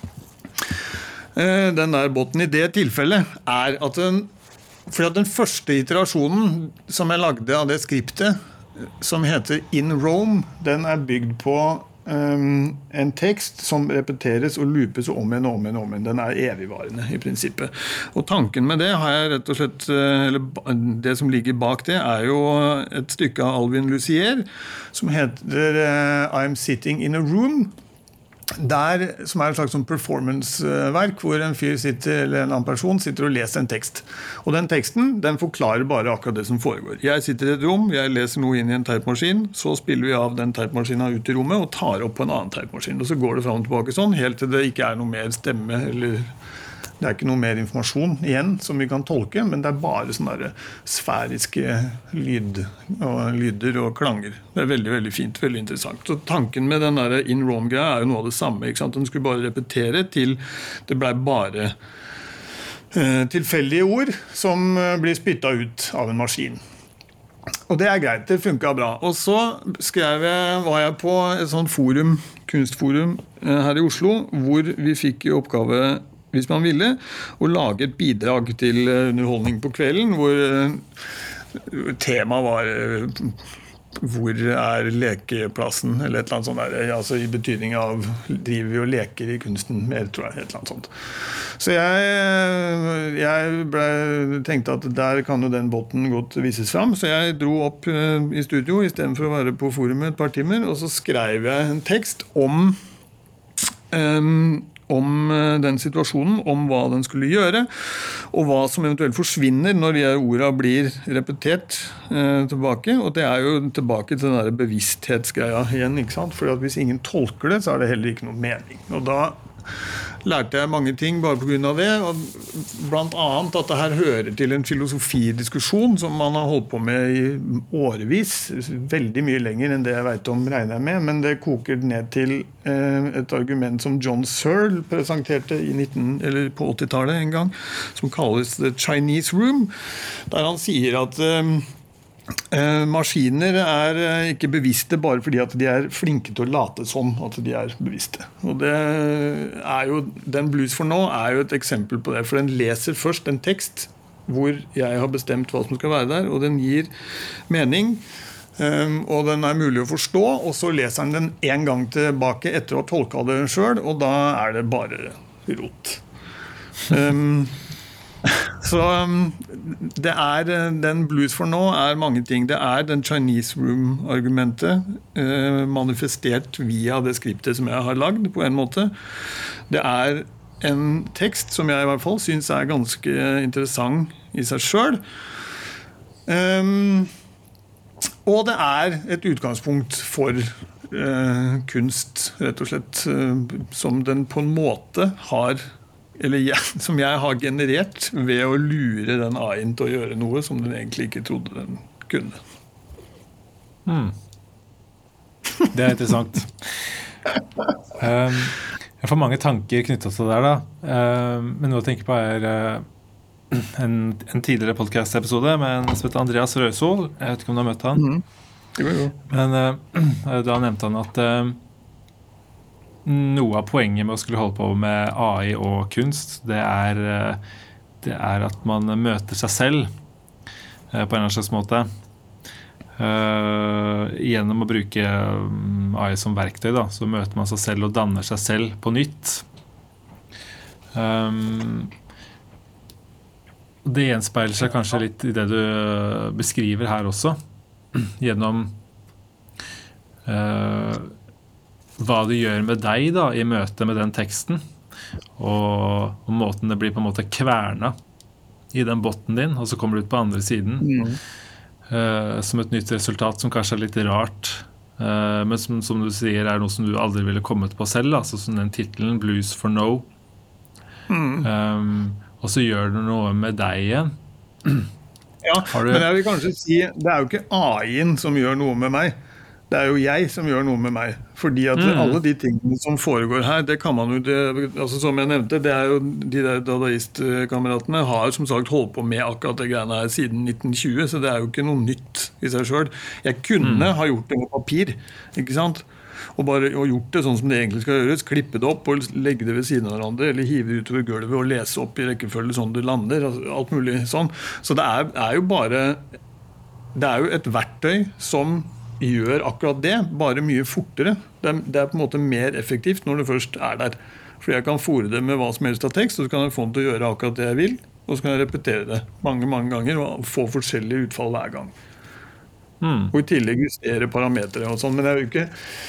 den der botten i det tilfellet, at den første iterasjonen som jeg lagde av det skriptet, som heter In Rome, den bygd på en tekst som repeteres og loopes om igjen. Den evigvarende i prinsippet. Og tanken med det har jeg rett og slett, eller det som ligger bak det jo et stykke av Alvin Lucier som heter I'm Sitting in a Room. Som et slags performance-verk hvor en fyr eller en annen person sitter og leser en tekst. Og den teksten, den forklarer bare akkurat det som foregår. Jeg sitter i et rom, jeg leser noe inn i en teipmaskin, så spiller vi av den teipmaskinen ut i rommet og tar opp på en annen teipmaskin. Og så går det frem og tilbake sånn, helt til det ikke noe mer stemme, eller det ikke noe mer informasjon igjen som vi kan tolke, men det bare sånne der sfæriske lyder og klanger. Det veldig, veldig fint, veldig interessant. Så tanken med den der In Rome-greia jo noe av det samme, ikke sant? Den skulle bare repetere til det ble bare tilfeldige ord som blir spyttet ut av en maskin. Og det greit, det funket bra. Og så var jeg på et sånt forum, kunstforum her i Oslo, hvor vi fikk i oppgave, hvis man ville, å lage et bidrag til underholdning på kvelden, hvor temaet var hvor lekeplassen, eller et eller annet sånt der, altså i betydning av driver vi og leker i kunsten mer, tror jeg, et eller annet sånt. Så jeg tenkte at der kan jo den båten godt vises fram, så jeg dro opp i studio i stedet for å være på forumet et par timer, og så skrev jeg en tekst om den situasjonen, om hva den skulle gjøre, og hva som eventuelt forsvinner når de ordene blir repetert tilbake. Og det jo tilbake til den der bevissthetsgreia igjen, ikke sant? For hvis ingen tolker det, så det heller ikke noe mening. Og da lærte jeg mange ting bare på grunn av det, og blant annet at det her hører til en filosofidiskusjon som man har holdt på med i årevis, veldig mye lenger enn det jeg vet om, regner jeg med, men det koker ned til et argument som John Searle presenterte på 80-tallet en gang, som kalles The Chinese Room, der han sier at maskiner ikke bevisste bare fordi at de flinke til å late som at de bevisste. Og det jo, den Blues for nå jo et eksempel på det, for den leser først en tekst hvor jeg har bestemt hva som skal være der, og den gir mening, og den mulig å forstå, og så leser den en gang tilbake etter å ha tolket det selv, og da det bare rot. Så det den Blues for nå mange ting. Det den Chinese Room-argumentet manifestert via det skriptet som jeg har lagd på en måte. Det en tekst som jeg i hvert fall synes ganske interessant i seg selv. Og det et utgangspunkt for kunst, rett og slett, som den på en måte som jeg har generert ved å lure den AI-en til å gjøre noe som den egentlig ikke trodde den kunne. Det interessant. Jeg får mange tanker knyttet til det der da. Men noe jeg tenker på en tidligere podcast-episode med en som heter Andreas Røysol. Jeg vet ikke om du har møtt han. Det var jo. Men da nevnte han at noe av poenget med å skulle holde på med AI og kunst, det at man møter seg selv på en eller annen slags måte gjennom å bruke AI som verktøy da, så møter man seg selv og danner seg selv på nytt. Det gjenspeiler seg kanskje litt i det du beskriver her også, gjennom hva det gjør med deg da, i møte med den teksten, og måten det blir på en måte kverna i den botten din, og så kommer du ut på andre siden som et nytt resultat som kanskje litt rart, men som du sier noe som du aldri ville kommet på selv, altså som den titelen, Blues for No. Og så gjør det noe med deg igjen. Ja, men jeg vil kanskje si, det jo ikke AI-en som gjør noe med meg. Det jo jeg som gjør noe med meg. Fordi at alle de tingene som foregår her, det kan man jo, altså som jeg nevnte, det jo de der dadaist-kameratene har som sagt holdt på med akkurat det greiene her siden 1920, så det jo ikke noe nytt i seg selv. Jeg kunne ha gjort det med papir, ikke sant? Og gjort det sånn som det egentlig skal gjøres, klippe det opp og legge det ved siden av hverandre, eller hive det utover gulvet og lese opp i rekkefølge sånn det lander, alt mulig sånn. Så det jo bare, det jo et verktøy som gjør akkurat det, bare mye fortere. Det på en måte mer effektivt når det først der. For jeg kan fôre det med hva som helst av tekst, og så kan jeg få den til å gjøre akkurat det jeg vil, og så kan jeg repetere det mange, mange ganger, og få forskjellige utfall hver gang. Og i tillegg justere parametere og sånn, men det jo ikke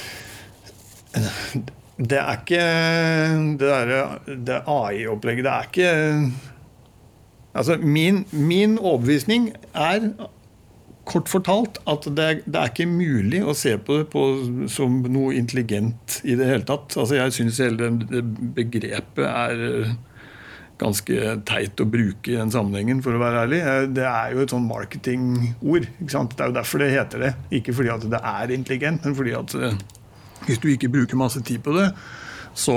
det ikke det AI-opplegget, det ikke altså min overbevisning kort fortalt at det ikke mulig å se på det som noe intelligent i det hele tatt. Altså jeg synes hele det begrepet ganske teit å bruke i den sammenhengen, for å være ærlig. Det jo et sånn marketingord, ikke sant? Det jo derfor det heter det. Ikke fordi at det intelligent, men fordi at hvis du ikke bruker masse tid på det, så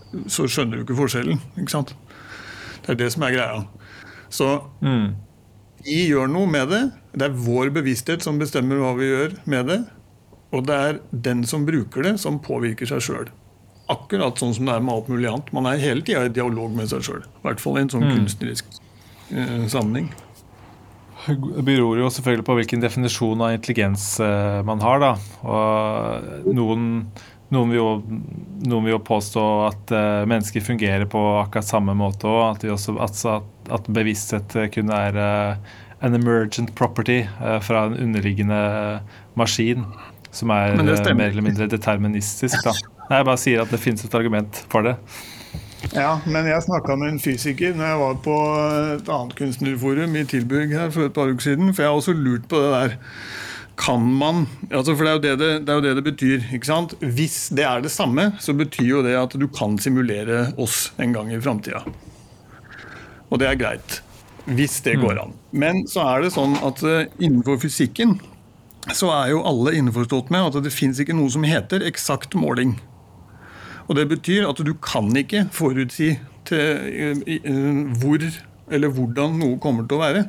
skjønner du ikke forskjellen, ikke sant? Det det som greia. Så Vi gjør noe med det. Det vår bevissthet som bestemmer hva vi gjør med det. Og det den som bruker det, som påvirker seg selv. Akkurat sånn som det med alt mulig annet. Man hele tiden i dialog med seg selv. I hvert fall i en sånn kunstnerisk sammenheng. Det beror jo selvfølgelig på hvilken definisjon av intelligens man har, da. Og noen vil jo påstå at mennesker fungerer på akkurat samme måte, og at bevissthet kun en emergent property fra en underliggende maskin, som mer eller mindre deterministisk, da. Jeg bare sier at det finnes et argument for det. Ja, men jeg snakket med en fysiker når jeg var på et annet kunstnerforum i Tilburg her for et par uker siden, for jeg har også lurt på det der. Kan man, for det er jo det betyr, ikke sant? Hvis det det samme, så betyr jo det at du kan simulere oss en gang i fremtiden. Og det greit, hvis det går an. Men så det sånn at innenfor fysikken, så jo alle innforstått med at det finnes ikke noe som heter eksakt måling. Og det betyr at du kan ikke forutsi hvor eller hvordan noe kommer til å være.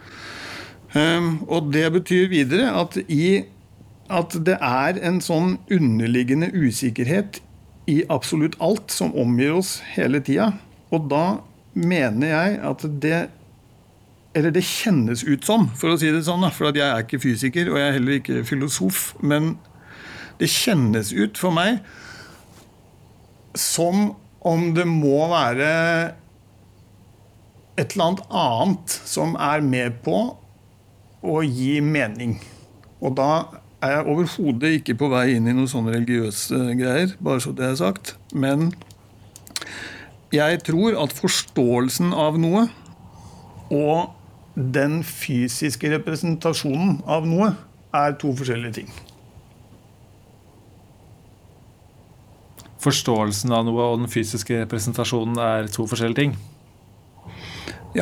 Og det betyr videre at det en sånn underliggende usikkerhet i absolutt alt som omgir oss hele tiden. Og da mener jeg at det kjennes ut som, for å si det sånn, for at jeg ikke fysiker, og jeg heller ikke filosof, men det kjennes ut for meg som om det må være et eller annet som med på å gi mening. Og da jeg overhodet ikke på vei inn i noen sånne religiøse greier, bare så det sagt. Men jeg tror at forståelsen av noe og den fysiske representasjonen av noe to forskjellige ting. Forståelsen av noe og den fysiske representasjonen to forskjellige ting? Ja.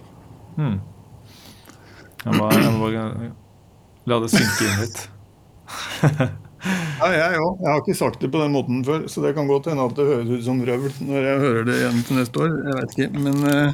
Jeg må la det synke inn litt. Ja, jeg har ikke sagt det på den måten før, så det kan godt hende at det høres ut som røvl når jeg hører det igjen til neste år. Jeg vet ikke, men...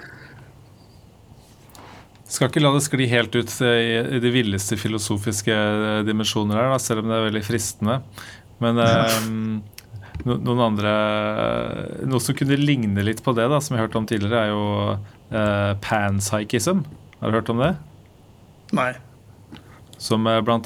Skal ikke la det skli helt ut i de villeste filosofiske dimensjoner her, da, selv om det veldig fristende. Men... Noen andre, noe som kunne ligne litt på det da, som jeg har hørt om tidligere, jo panpsychism. Har du hørt om det? Nei. Som blant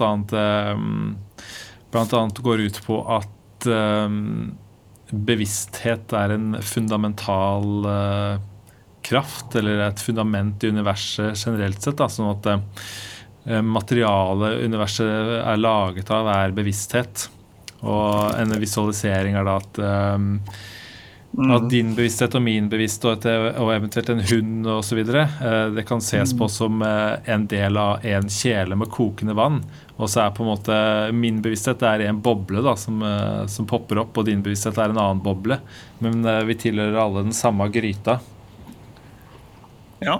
annet går ut på at bevissthet en fundamental kraft, eller et fundament i universet generelt sett, da, sånn at materialet universet laget av bevissthet. Og en visualisering da at din bevissthet og min bevissthet og eventuelt en hund og så videre, det kan ses på som en del av en kjele med kokende vann, og så på en måte min bevissthet en boble da, som popper opp, og din bevissthet en annen boble, men vi tilhører alle den samme gryta. Ja.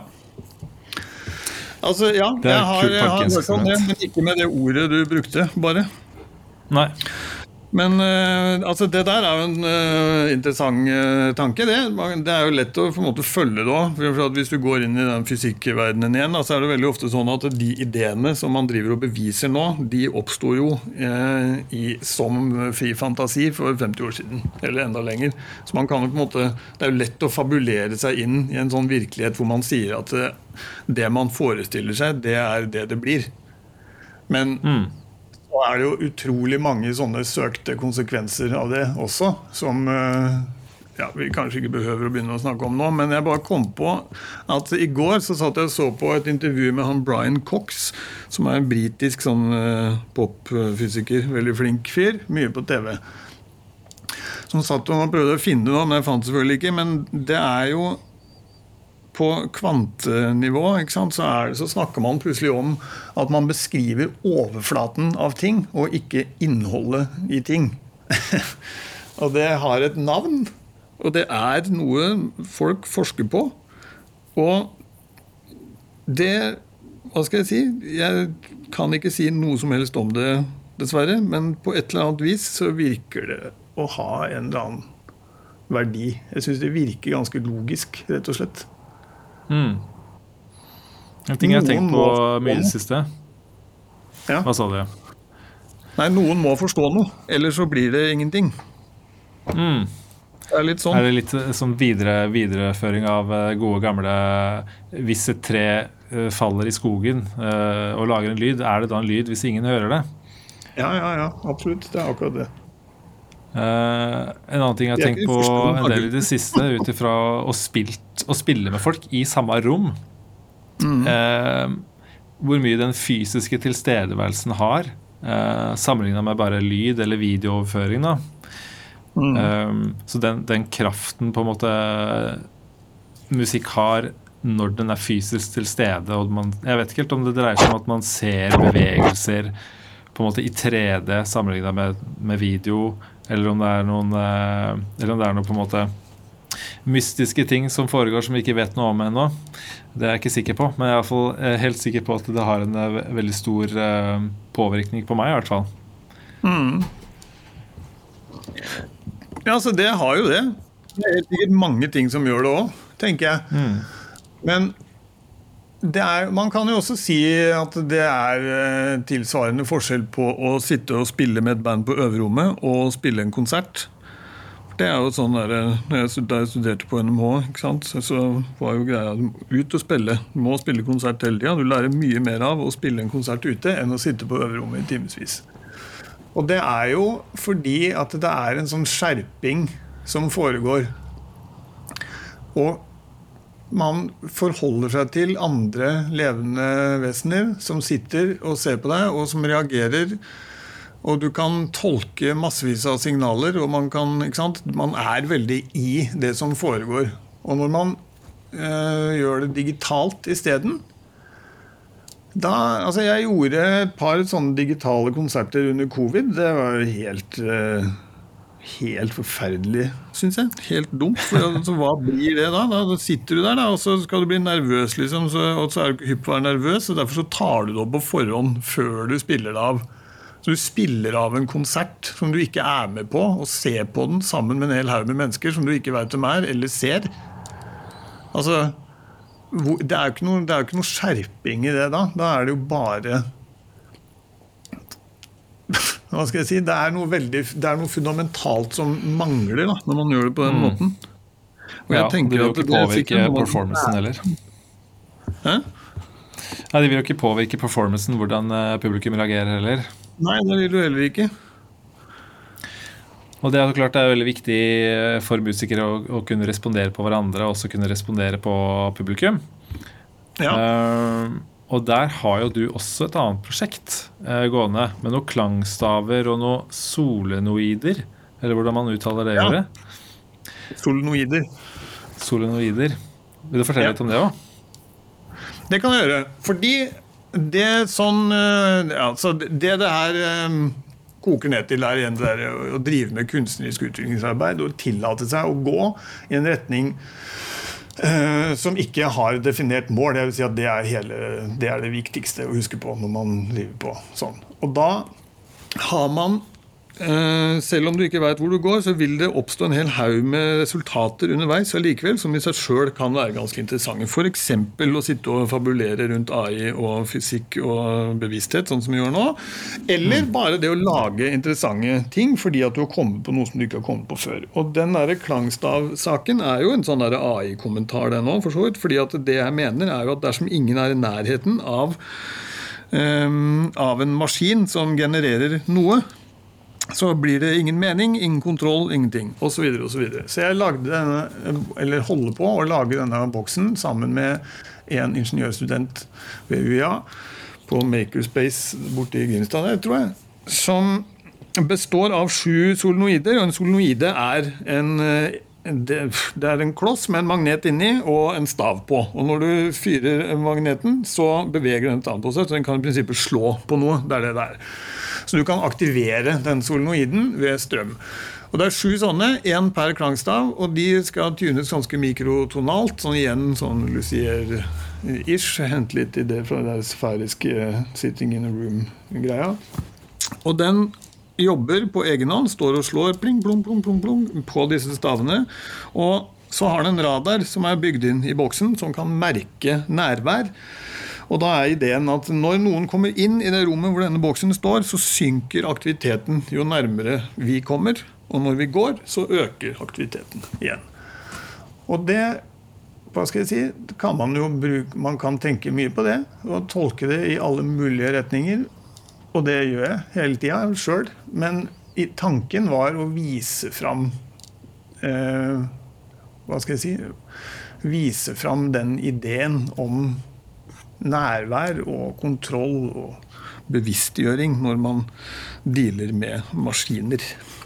Altså, ja, jeg har hørt om det, men ikke med det ordet du brukte, bare. Nei. Men altså det der jo en interessant tanke. Det jo lett å på en måte følge det også. For at hvis du går inn i den fysikkverdenen igjen, så det veldig ofte sånn at de ideene som man driver og beviser nå, de oppstod jo som fri fantasi for 50 år siden, eller enda lenger. Så man kan jo på en måte, det jo lett å fabulere seg inn i en sånn virkelighet hvor man sier at det man forestiller seg, det det blir. Men så det jo utrolig mange sånne søkte konsekvenser av det også, som vi kanskje ikke behøver å begynne å snakke om nå, men jeg bare kom på at i går så satt jeg og så på et intervju med han Brian Cox, som en britisk sånn popfysiker, veldig flink fyr, mye på TV. Som satt og prøvde å finne noe, men jeg fant selvfølgelig ikke, men det jo på kvantenivå, ikke sant, så snakker man plutselig om at man beskriver overflaten av ting, og ikke innholdet i ting. Og det har et navn, og det noe folk forsker på. Og det, hva skal jeg si? Jeg kan ikke si noe som helst om det, dessverre, men på et eller annet vis så virker det å ha en eller annen verdi. Jeg synes det virker ganske logisk, rett og slett. En ting jeg har tenkt på Noen mye i det siste. Ja. Hva sa du? Nei, noen må forstå noe, ellers så blir det ingenting. Det litt sånn. Er det litt sånn videreføring av gode gamle hvis et tre faller i skogen og lager en lyd, er det da en lyd hvis ingen hører det? Ja, absolutt. Det akkurat det. En annen ting jeg har tenkt på en del i det siste, ut ifra å spille med folk i samme rom, hvor mye den fysiske tilstedeværelsen har, sammenlignet med bare lyd eller videooverføring da. Så den kraften på en måte musikk har når den er fysisk til stede, og jeg vet ikke helt om det dreier seg om at man ser bevegelser på en måte i 3D sammenlignet med video, eller om det er noen på en måte mystiske ting som foregår som vi ikke vet noe om ennå. Det er jeg ikke sikker på, men jeg er i hvert fall helt sikker på at det har en veldig stor påvirkning på meg i hvert fall. Ja, så det har jo det. Det er helt sikkert mange ting som gjør det også, tenker jeg. Men man kan jo også si at det er tilsvarende forskjell på å sitte og spille med et band på øverrommet og spille en konsert. Det er jo sånn der jeg studerte på NMH, ikke sant? Så var jo greia ut og spille. Du må spille konsert hele tiden. Du lærer mye mer av å spille en konsert ute enn å sitte på øverrommet i timesvis. Og det er jo fordi at det er en sånn skjerping som foregår. Og man forholder seg til andre levende vesener som sitter og ser på deg, og som reagerer. Og du kan tolke massevis av signaler, og man er veldig i det som foregår. Og når man gjør det digitalt i stedet, jeg gjorde et par sånne digitale konserter under covid. Det var helt forferdelig, synes jeg. Helt dumt. Så hva blir det da? Da sitter du der, og så skal du bli nervøs, liksom, og så er du ikke hypp på å være nervøs, og derfor så tar du det opp på forhånd før du spiller det av. Så du spiller av en konsert som du ikke er med på, og ser på den sammen med en hel haug med mennesker som du ikke vet om eller ser. Altså, det er jo ikke noe skjerping i det da. Da er det jo bare... Hva skal jeg si? Det er noe fundamentalt som mangler da, når man gjør det på den måten. Og jeg tenker det vil jo ikke påvirke performancen heller. Hæ? Nei, det vil jo ikke påvirke performancen, hvordan publikum reagerer heller. Nei, det vil du heller ikke. Og det er jo klart det er veldig viktig for musikere å kunne respondere på hverandre, og også kunne respondere på publikum. Ja. Og der har jo du også et annet prosjekt gående, med noen klangstaver og noen solenoider, eller hvordan man uttaler det i det? Solenoider. Solenoider. Vil du fortelle litt om det også? Det kan jeg gjøre, fordi det sånn, så det her koker ned til igjen det der å drive med kunstnerisk utviklingsarbeid og tillate seg å gå i en retning som ikke har definert mål. Det vil si at det er det viktigste å huske på når man driver på sånn. Og da har man, selv om du ikke vet hvor du går, så vil det oppstå en hel haug med resultater underveis allikevel, som i seg selv kan være ganske interessante. For eksempel å sitte og fabulere rundt AI og fysikk og bevissthet, sånn som vi gjør nå. Eller bare det å lage interessante ting, fordi at du har kommet på noe som du ikke har kommet på før. Og den der klangstav-saken er jo en sånn der AI-kommentar det nå, for så vidt. Fordi at det jeg mener er jo at dersom ingen er i nærheten av en maskin som genererer noe, så blir det ingen mening, ingen kontroll, ingenting, og så videre, og så videre. Så jeg holder på å lage denne boksen sammen med en ingeniørstudent ved UiA på Makerspace borte i Grimstad, tror jeg, som består av 7 solenoider, og en solenoide er en kloss med en magnet inni og en stav på. Og når du fyrer magneten, så beveger den staven på seg, så den kan i prinsippet slå på noe, det er det der. Så du kan aktivere den solenoiden ved strøm. Og det er 7 sånne, 1 per klangstav, og de skal tunes ganske mikrotonalt, sånn igjen, sånn Lucier-ish, hent litt i det fra det sfæriske sitting in a room-greia. Og den jobber på egen hånd, står og slår pling, plong, plong, plong, plong, på disse stavene, og så har den en radar som er bygd inn i boksen, som kan merke nærvær. Og da ideen at når noen kommer inn i det rommet hvor denne boksen står, så synker aktiviteten jo nærmere vi kommer, og når vi går, så øker aktiviteten igjen. Og det, hva skal jeg si, kan man jo bruke, man kan tenke mye på det, og tolke det i alle mulige retninger, og det gjør jeg hele tiden selv, men tanken var å vise fram, hva skal jeg si, vise fram den ideen om nærvær og kontroll og bevisstgjøring når man dealer med maskiner.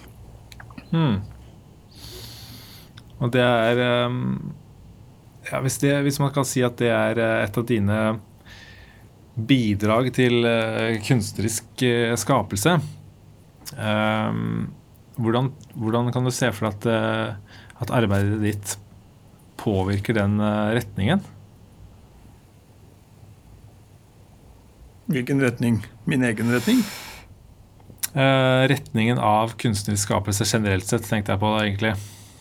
Og det ja, hvis man kan si at det et av dine bidrag til kunstnerisk skapelse, hvordan kan du se for deg at arbeidet ditt påvirker den retningen? Hvilken retning? Min egen retning? Retningen av kunstnerisk skapelse generelt sett, tenkte jeg på da, egentlig.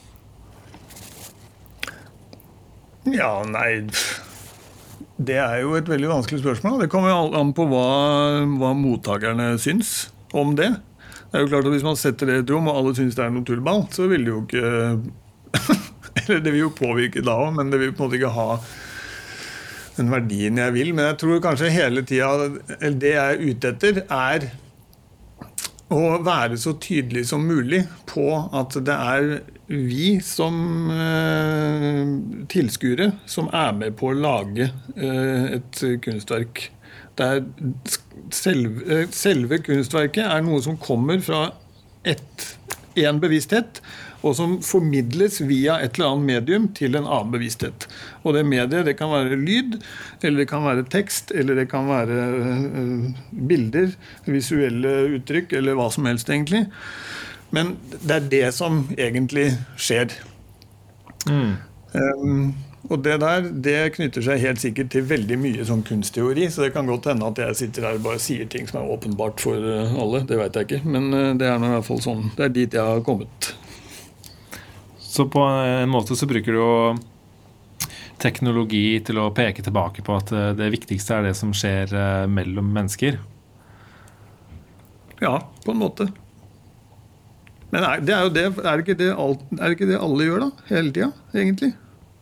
Ja, nei, det jo et veldig vanskelig spørsmål. Det kommer jo an på hva mottakerne syns om det. Det jo klart at hvis man setter det i et rom, og alle syns det noe tullball, så vil det jo ikke eller det vil jo påvirke da også, men det vil på en måte ikke ha den verdien jeg vil. Men jeg tror kanskje hele tiden, eller det jeg ute etter, å være så tydelig som mulig på at det vi som tilskuere som med på å lage et kunstverk. Selve kunstverket noe som kommer fra en bevissthet, og som formidles via et eller annet medium til en annen bevissthet. Og det mediet, det kan være lyd, eller det kan være tekst, eller det kan være bilder, visuelle uttrykk, eller hva som helst egentlig. Men det det som egentlig skjer. Og det det knytter seg helt sikkert til veldig mye sånn kunstteori, så det kan godt hende at jeg sitter her og bare sier ting som åpenbart for alle, det vet jeg ikke. Men det nå i hvert fall sånn, det dit jeg har kommet. Så på en måte så bruker du jo teknologi til å peke tilbake på at det viktigste det som skjer mellom mennesker? Ja, på en måte. Men det jo det, ikke det alle gjør da, hele tiden, egentlig?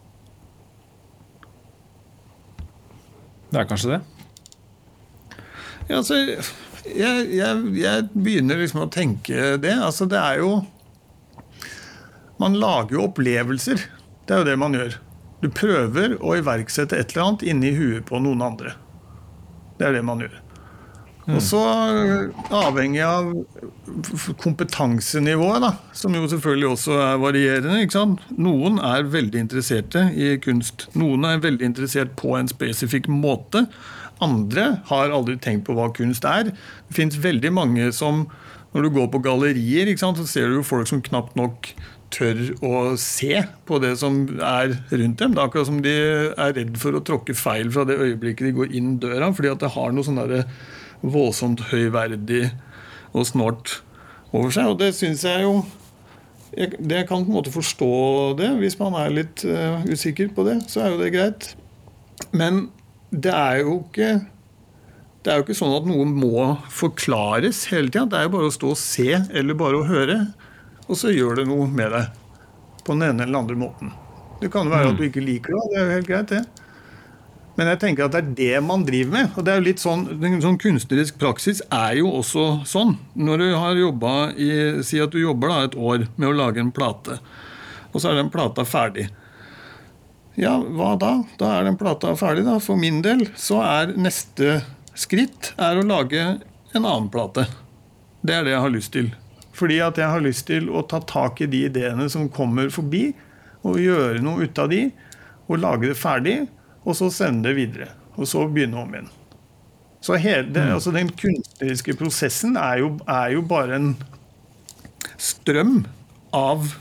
Det kanskje det? Ja, altså, jeg begynner liksom å tenke det. Altså, det jo man lager jo opplevelser. Det jo det man gjør. Du prøver å iverksette et eller annet inni huet på noen andre. Det det man gjør. Og så avhengig av kompetansenivået, da, som jo selvfølgelig også varierende. Ikke sant? Noen veldig interesserte i kunst. Noen veldig interessert på en spesifikk måte. Andre har aldri tenkt på hva kunst Det finnes veldig mange som, når du går på gallerier, ikke sant, så ser du jo folk som knapt nok tør å se på det som rundt dem. Det akkurat som de redd for å tråkke feil fra det øyeblikket de går inn døra, fordi at det har noe sånn der voldsomt høyverdig og snålt over seg. Og det synes jeg jo, det kan på en måte forstå det, hvis man litt usikker på det, så jo det greit. Men det jo ikke sånn at noen må forklares hele tiden. Det jo bare å stå og se, eller bare å høre, og så gjør det noe med deg på den ene eller andre måten. Det kan jo være at du ikke liker det, det jo helt greit det. Men jeg tenker at det det man driver med, og det jo litt sånn, sånn kunstnerisk praksis jo også sånn. Når du har jobbet si at du jobber da et år med å lage en plate, og så den plata ferdig. Ja, hva da? Da den plata ferdig da. For min del så neste skritt å lage en annen plate. Det det jeg har lyst til. Fordi at jeg har lyst til å ta tak i de ideene som kommer forbi, og gjøre noe ut av de, og lage det ferdig, og så sende det videre, og så begynne om igjen. Så altså den kunstneriske prosessen jo bare en strøm av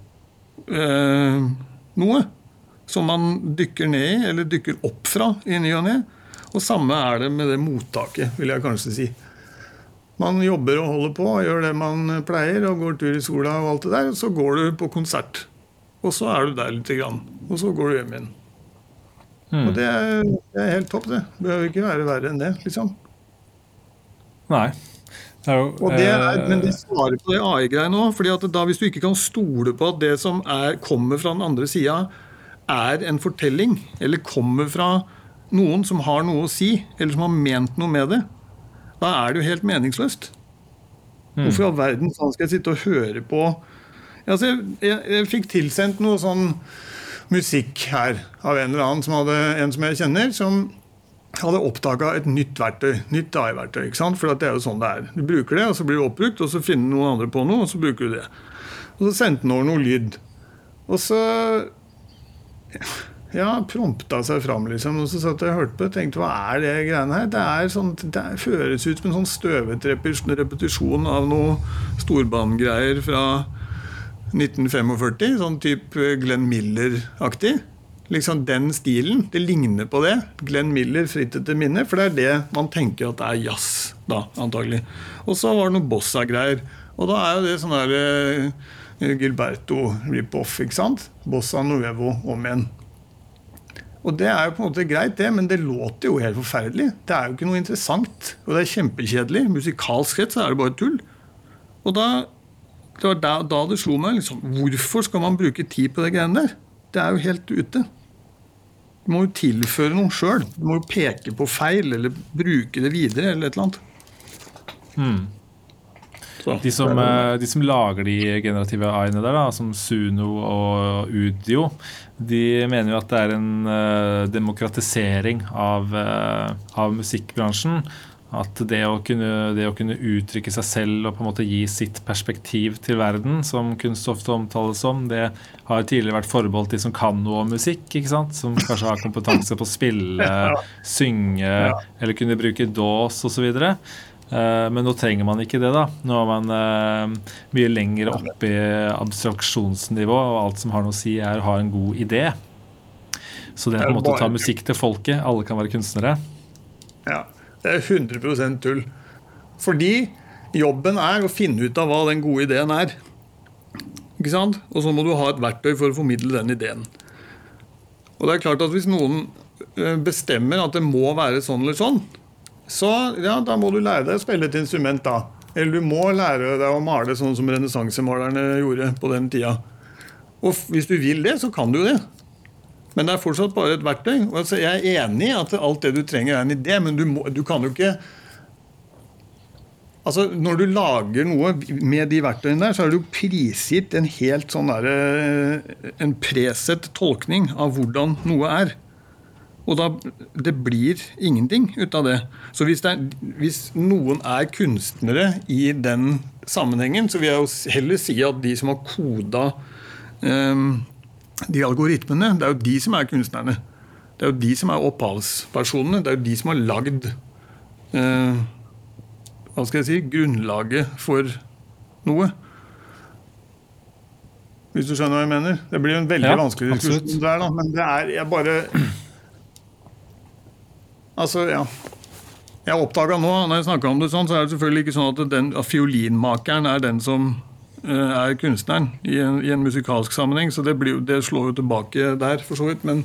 noe som man dykker ned i, eller dykker opp fra i ny og ned. Og samme det med det mottaket, vil jeg kanskje si. Man jobber og holder på, og gjør det man pleier, og går tur i sola og alt det der, og så går du på konsert. Og så du der litt grann, og så går du hjem igjen. Og det helt topp, det. Det behøver ikke være verre enn det, liksom. Nei. Det er jo, Men det svarer på det AI-greien nå, fordi at da hvis du ikke kan stole på at det som kommer fra den andre siden en fortelling, eller kommer fra noen som har noe å si, eller som har ment noe med det, da det jo helt meningsløst. Hvorfor i all verden skal jeg sitte og høre på? Altså, jeg fikk tilsendt noe sånn musikk her av en eller annen en som jeg kjenner, som hadde oppdaget et nytt verktøy, nytt AI-verktøy, ikke sant? For det jo sånn det Du bruker det, og så blir det oppbrukt, og så finner noen andre på noe, og så bruker du det. Og så sendte den over noe lyd. Og så prompta seg fram, liksom. Og så satt jeg og hørte på det, og tenkte, hva det greiene her? Det føles ut som en sånn støvet repetisjon av noe storbandgreier fra 1945, sånn type Glenn Miller-aktig. Liksom den stilen, det ligner på det. Glenn Miller, fritt etter minne, for det det man tenker at det jazz, da, antagelig. Og så var det noe bossa-greier. Og da jo det sånn der Gilberto rip-off, ikke sant? Bossa Nuevo om igjen. Og det jo på en måte greit det, men det låter jo helt forferdelig. Det jo ikke noe interessant, og det kjempekjedelig. Musikalsk sett så det bare tull. Og det var da det slo meg, liksom, hvorfor skal man bruke tid på det greiene der? Det jo helt ute. Du må jo tilføre noe selv. Du må jo peke på feil, eller bruke det videre, eller et eller annet. Så, de som lager de generative AI-ene der, da, som Suno og Udio, de mener jo at det en demokratisering av musikkbransjen. At det å kunne uttrykke seg selv og på en måte gi sitt perspektiv til verden, som kunst ofte omtales som, det har tidligere vært forbeholdt de som kan noe om musikk, ikke sant? Som kanskje har kompetanse på å spille, synge, eller kunne bruke DAWs og så videre. Men nå trenger man ikke det da. Nå man mye lenger opp i abstraksjonsnivå, og alt som har noe å si å ha en god idé. Så det på en måte å ta musikk til folket, alle kan være kunstnere. Ja. Det 100% tull. Fordi jobben å finne ut av hva den gode ideen Ikke sant? Og så må du ha et verktøy for å formidle den ideen. Og det klart at hvis noen bestemmer at det må være sånn eller sånn, så da må du lære deg å spille et instrument da. Eller du må lære deg å male sånn som renessansemalerne gjorde på den tida. Og hvis du vil det, så kan du det. Men det fortsatt bare et verktøy. Altså, jeg enig i at alt det du trenger en idé, men du kan jo ikke... Altså, når du lager noe med de verktøyene der, så du prisgitt en helt sånn der, en presett tolkning av hvordan noe Og da, det blir ingenting ut av det. Så hvis noen kunstnere i den sammenhengen, så vil jeg jo heller si at de som har kodet de algoritmene, det jo de som kunstnerne. Det jo de som opphavspersonene. Det jo de som har lagd hva skal jeg si, grunnlaget for noe. Hvis du skjønner hva jeg mener. Det blir en veldig vanskelig diskusjon der, da. Men det jeg bare... Altså, Jeg oppdaget nå, når jeg snakket om det sånn, så det selvfølgelig ikke sånn at fiolinmakeren den som kunstneren i en musikalsk sammenheng, så det slår jo tilbake der for så vidt, men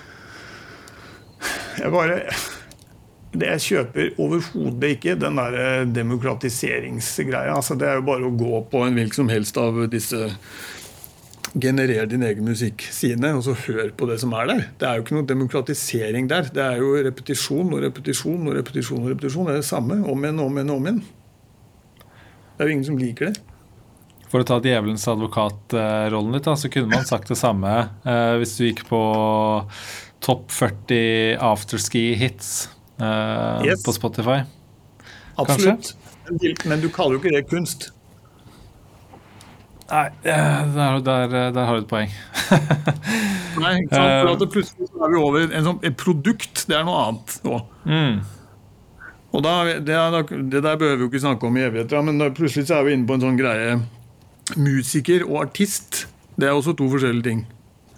jeg kjøper overhodet ikke den der demokratiseringsgreia, altså det jo bare å gå på en hvilken som helst av disse generer din egen musikk-sidene, og så hør på det som der. Det jo ikke noe demokratisering der, det jo repetisjon og repetisjon og repetisjon og repetisjon, det det samme, om igjen, om igjen, om igjen. Det jo ingen som liker det. For å ta djevelens advokatrollen litt, da, så kunne man sagt det samme hvis du gikk på topp 40 afterski-hits på Spotify. Absolutt. Men du kaller jo ikke det kunst. Nei, der har du et poeng. Nei, ikke sant? For at plutselig så vi over et produkt, det noe annet nå. Og det der behøver vi jo ikke snakke om i evigheter, men plutselig så vi inne på en sånn greie. Musiker og artist, det også to forskjellige ting.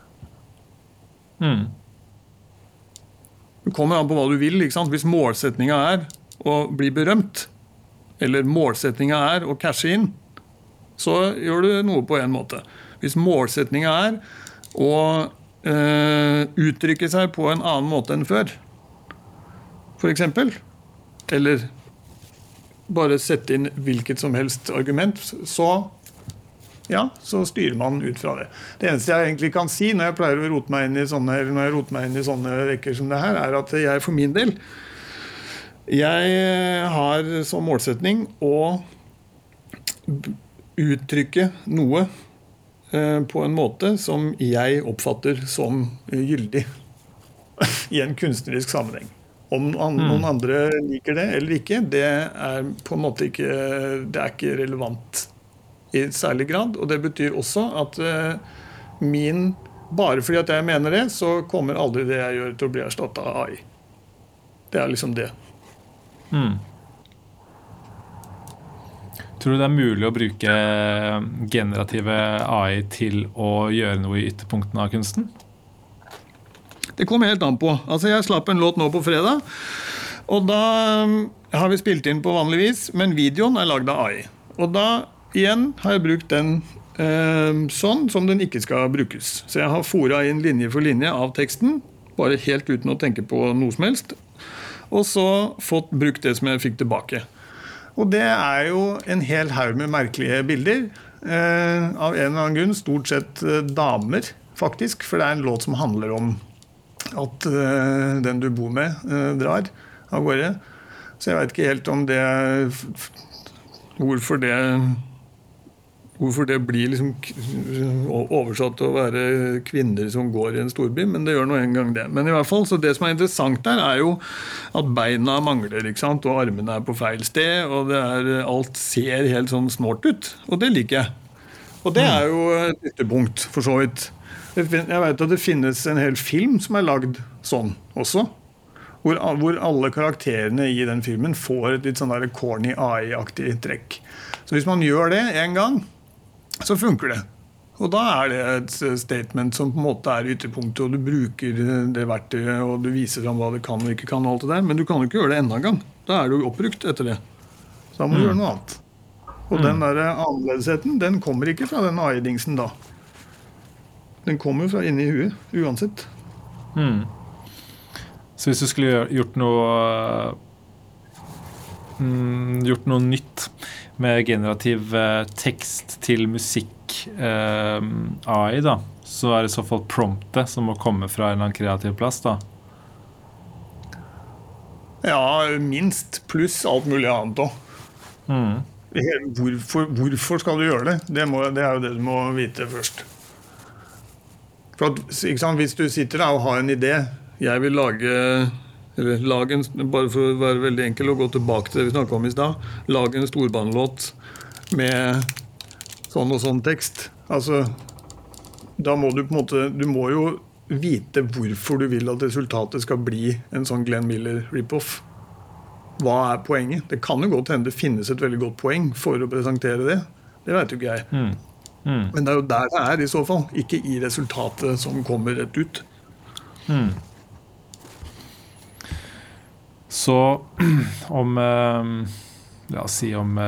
Det kommer an på hva du vil, ikke sant? Hvis målsetningen å bli berømt, eller målsetningen å cashe inn, så gjør du noe på en måte. Hvis målsetningen å uttrykke seg på en annen måte enn før, for eksempel, eller bare sette inn hvilket som helst argument, så styrer man ut fra det. Det eneste jeg egentlig kan si når jeg pleier å rote meg inn i sånne, eller når jeg roter meg inn i sånne rekker som det her, er at jeg for min del, jeg har som målsetning å uttrykke noe på en måte som jeg oppfatter som gyldig i en kunstnerisk sammenheng. Om noen andre liker det eller ikke, det er på en måte ikke, det er ikke relevant i særlig grad. Og det betyr også at bare fordi at jeg mener det, så kommer aldri det jeg gjør til å bli erstattet av AI. Det er liksom det. Tror du det er mulig å bruke generative AI til å gjøre noe i ytterpunktene av kunsten? Det kommer helt an på. Altså jeg slapp en låt nå på fredag, og da har vi spilt inn på vanlig vis, men videoen er laget av AI. Og da igjen har jeg brukt den sånn som den ikke skal brukes. Så jeg har foret inn linje for linje av teksten, bare helt uten å tenke på noe som helst, og så fått brukt det som jeg fikk tilbake. Og det er jo en hel haug med merkelige bilder, av en eller annen grunn, stort sett damer faktisk, for det er en låt som handler om at den du bor med drar av gårde. Så jeg vet ikke helt om det, hvorfor det blir liksom oversatt til å være kvinner som går i en storby, men det gjør nå en gang det. Men i hvert fall, så det som er interessant der er jo at beina mangler, ikke sant? Og armene er på feil sted, og alt ser helt sånn snålt ut, og det liker jeg. Og det er jo et ytterpunkt, for så vidt. Jeg vet at det finnes en hel film som er lagd sånn også, hvor alle karakterene i den filmen får et litt sånn der corny AI-aktig trekk. Så hvis man gjør det en gang, så funker det. Og da er det et statement som på en måte er ytterpunktet, og du bruker det verktøyet, og du viser fram hva det kan og ikke kan, og alt det der, men du kan jo ikke gjøre det enda en gang. Da er du oppbrukt etter det. Så da må du gjøre noe annet. Og den der annerledesheten, den kommer ikke fra den AI-dingsen da. Den kommer fra inni huet, uansett. Så hvis du skulle gjort noe nytt med generativ tekst til musikk AI da, så er det i så fall promptet som må komme fra en eller annen kreativ plass da? Ja, minst, pluss alt mulig annet også. Hvorfor skal du gjøre det? Det er jo det du må vite først. For at, ikke sant, hvis du sitter der og har en idé, jeg vil lage bare for å være veldig enkel og gå tilbake til det vi snakket om i sted, lage en storbandlåt med sånn og sånn tekst. Altså, da må du på en måte, du må jo vite hvorfor du vil at resultatet skal bli en sånn Glenn Miller rip-off. Hva er poenget? Det kan jo godt hende det finnes et veldig godt poeng for å presentere det. Det vet jo ikke jeg. Men det er jo der det er i så fall, ikke i resultatet som kommer rett ut. Så la oss si om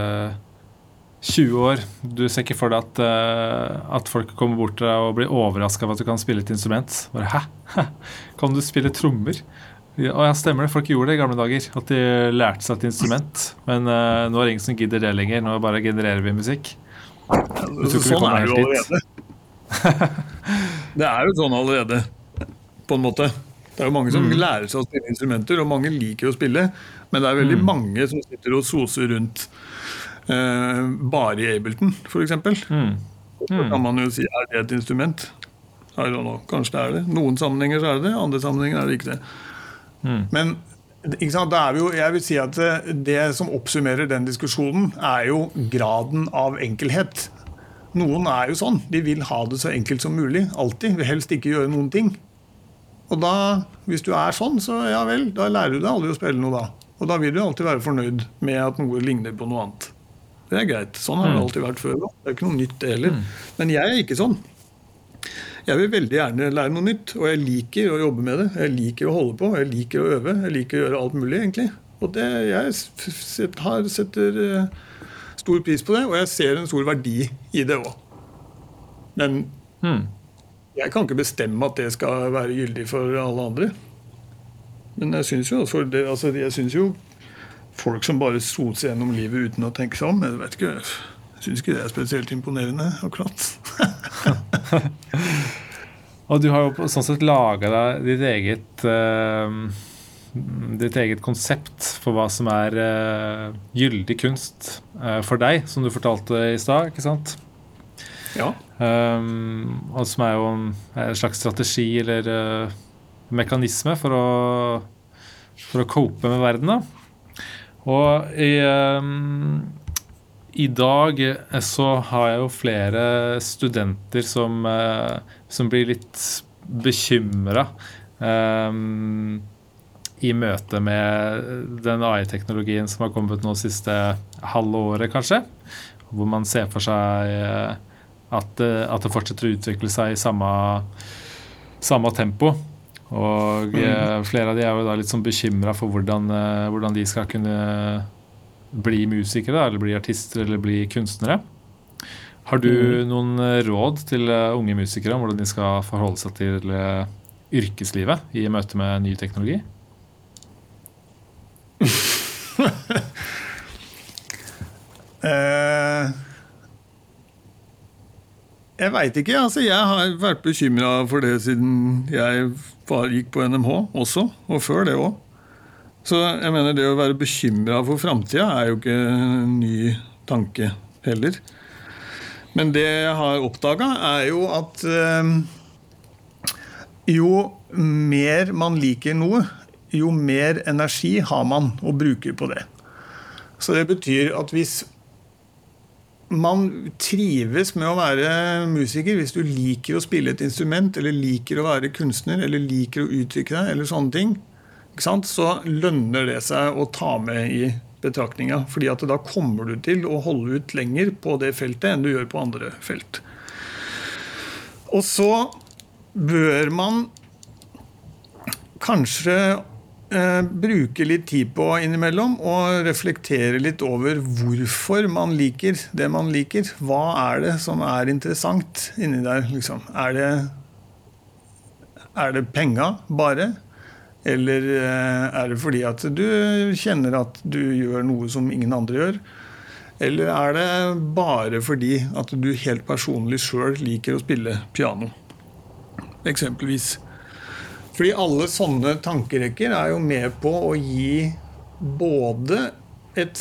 20 år, du ser ikke for deg at folk kommer bort til deg og blir overrasket av at du kan spille et instrument. Bare, hæ? Kan du spille trommer? Ja, stemmer det, folk gjorde det i gamle dager, at de lærte seg et instrument, men nå er det ingen som gidder det lenger, nå bare genererer vi musikk. Sånn er det jo allerede. Det er jo sånn allerede, på en måte. Det er jo mange som lærer seg å spille instrumenter, og mange liker å spille, men det er veldig mange som sitter og soser rundt bare i Ableton, for eksempel. Så kan man jo si, er det et instrument? I don't know, kanskje det er det. Noen sammenhenger så er det det, andre sammenhenger er det ikke det. Men ikke sant, da er vi jo, jeg vil si at det som oppsummerer den diskusjonen er jo graden av enkelhet. Noen er jo sånn, de vil ha det så enkelt som mulig, alltid, vil helst ikke gjøre noen ting. Og da, hvis du er sånn, så ja vel, da lærer du deg aldri å spille noe da. Og da vil du alltid være fornøyd med at noe ligner på noe annet. Det er greit, sånn har det alltid vært før da. Det er ikke noe nytt det heller. Men jeg er ikke sånn. Jeg vil veldig gjerne lære noe nytt, og jeg liker å jobbe med det. Jeg liker å holde på, jeg liker å øve, jeg liker å gjøre alt mulig egentlig. Og det, jeg setter stor pris på det, og jeg ser en stor verdi i det også. Men Jeg kan ikke bestemme at det skal være gyldig for alle andre. Men jeg synes jo, jeg synes jo folk som bare soser gjennom livet uten å tenke seg om, jeg vet ikke, jeg synes ikke det er spesielt imponerende, akkurat. Og du har jo sånn sett laget deg ditt eget konsept for hva som er gyldig kunst for deg, som du fortalte i stad, ikke sant? Ja. Og som er jo en slags strategi eller mekanisme for å cope med verden, da. Og i dag så har jeg jo flere studenter som blir litt bekymret i møte med den AI-teknologien som har kommet nå siste halve året, kanskje, hvor man ser for seg at det fortsetter å utvikle seg i samme tempo. Og flere av de er jo da litt sånn bekymret for hvordan de skal kunne bli musikere, eller bli artister, eller bli kunstnere. Har du noen råd til unge musikere om hvordan de skal forholde seg til yrkeslivet i møte med ny teknologi? Jeg vet ikke, altså jeg har vært bekymret for det siden jeg gikk på NMH også, og før det også. Så jeg mener det å være bekymret for fremtiden er jo ikke en ny tanke heller. Men det jeg har oppdaget er jo at jo mer man liker noe, jo mer energi har man og bruker på det. Så det betyr at hvis man trives med å være musiker, hvis du liker å spille et instrument, eller liker å være kunstner, eller liker å uttrykke deg, eller sånne ting, ikke sant? Så lønner det seg å ta med i betraktninga, fordi at da kommer du til å holde ut lenger på det feltet enn du gjør på andre felt. Og så bør man kanskje bruke litt tid på innimellom og reflektere litt over hvorfor man liker det man liker. Hva er det som er interessant inni der? Liksom? Er det penger bare? Eller er det fordi at du kjenner at du gjør noe som ingen andre gjør? Eller er det bare fordi at du helt personlig selv liker å spille piano? Eksempelvis. Fordi alle sånne tankerekker er jo med på å gi både et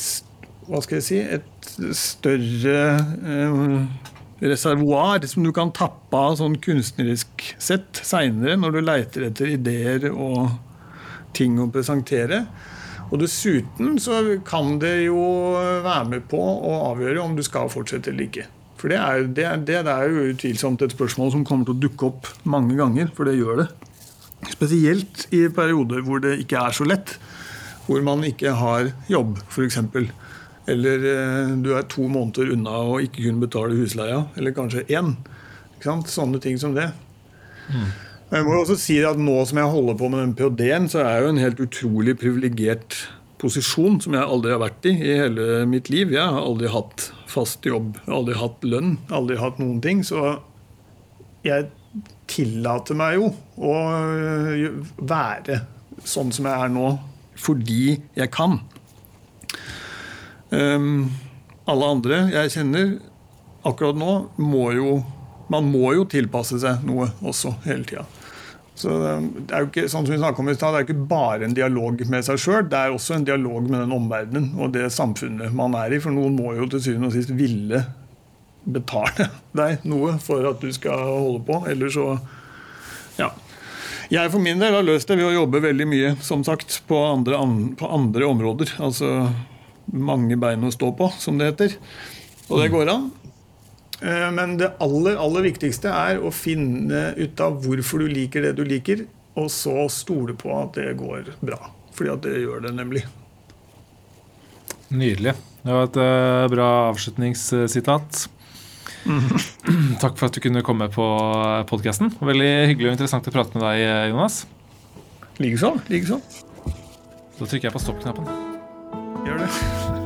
større reservoar som du kan tappe av sånn kunstnerisk sett senere når du leter etter ideer og ting å presentere. Og dessuten så kan det jo være med på å avgjøre om du skal fortsette eller ikke. For det er jo utvilsomt et spørsmål som kommer til å dukke opp mange ganger, for det gjør det. Spesielt i perioder hvor det ikke er så lett, hvor man ikke har jobb, for eksempel. Eller du er 2 måneder unna og ikke kunne betale husleia, eller kanskje 1. Ikke sant? Sånne ting som det. Jeg må også si at nå som jeg holder på med den PhD-en, så er jeg jo en helt utrolig privilegert posisjon som jeg aldri har vært i hele mitt liv. Jeg har aldri hatt fast jobb, aldri hatt lønn, aldri hatt noen ting, så jeg tillater meg jo å være sånn som jeg er nå, fordi jeg kan. Alle andre jeg kjenner akkurat nå man må jo tilpasse seg noe også hele tiden. Så det er jo ikke, sånn som vi snakket om i sted, det er ikke bare en dialog med seg selv, det er også en dialog med den omverdenen og det samfunnet man er i, for noen må jo til syvende og sist ville betale deg noe for at du skal holde på, eller så, ja. Jeg for min del har løst det ved å jobbe veldig mye, som sagt, på andre områder, altså mange bein å stå på, som det heter, og det går an. Men det aller viktigste er å finne ut av hvorfor du liker det du liker, og så stole på at det går bra, fordi at det gjør det nemlig. Nydelig. Det var et bra avslutningssitat. Takk for at du kunne komme på podcasten. Veldig hyggelig og interessant å prate med deg, Jonas. Likeså. Da trykker jeg på stopp-knappen. Gjør det.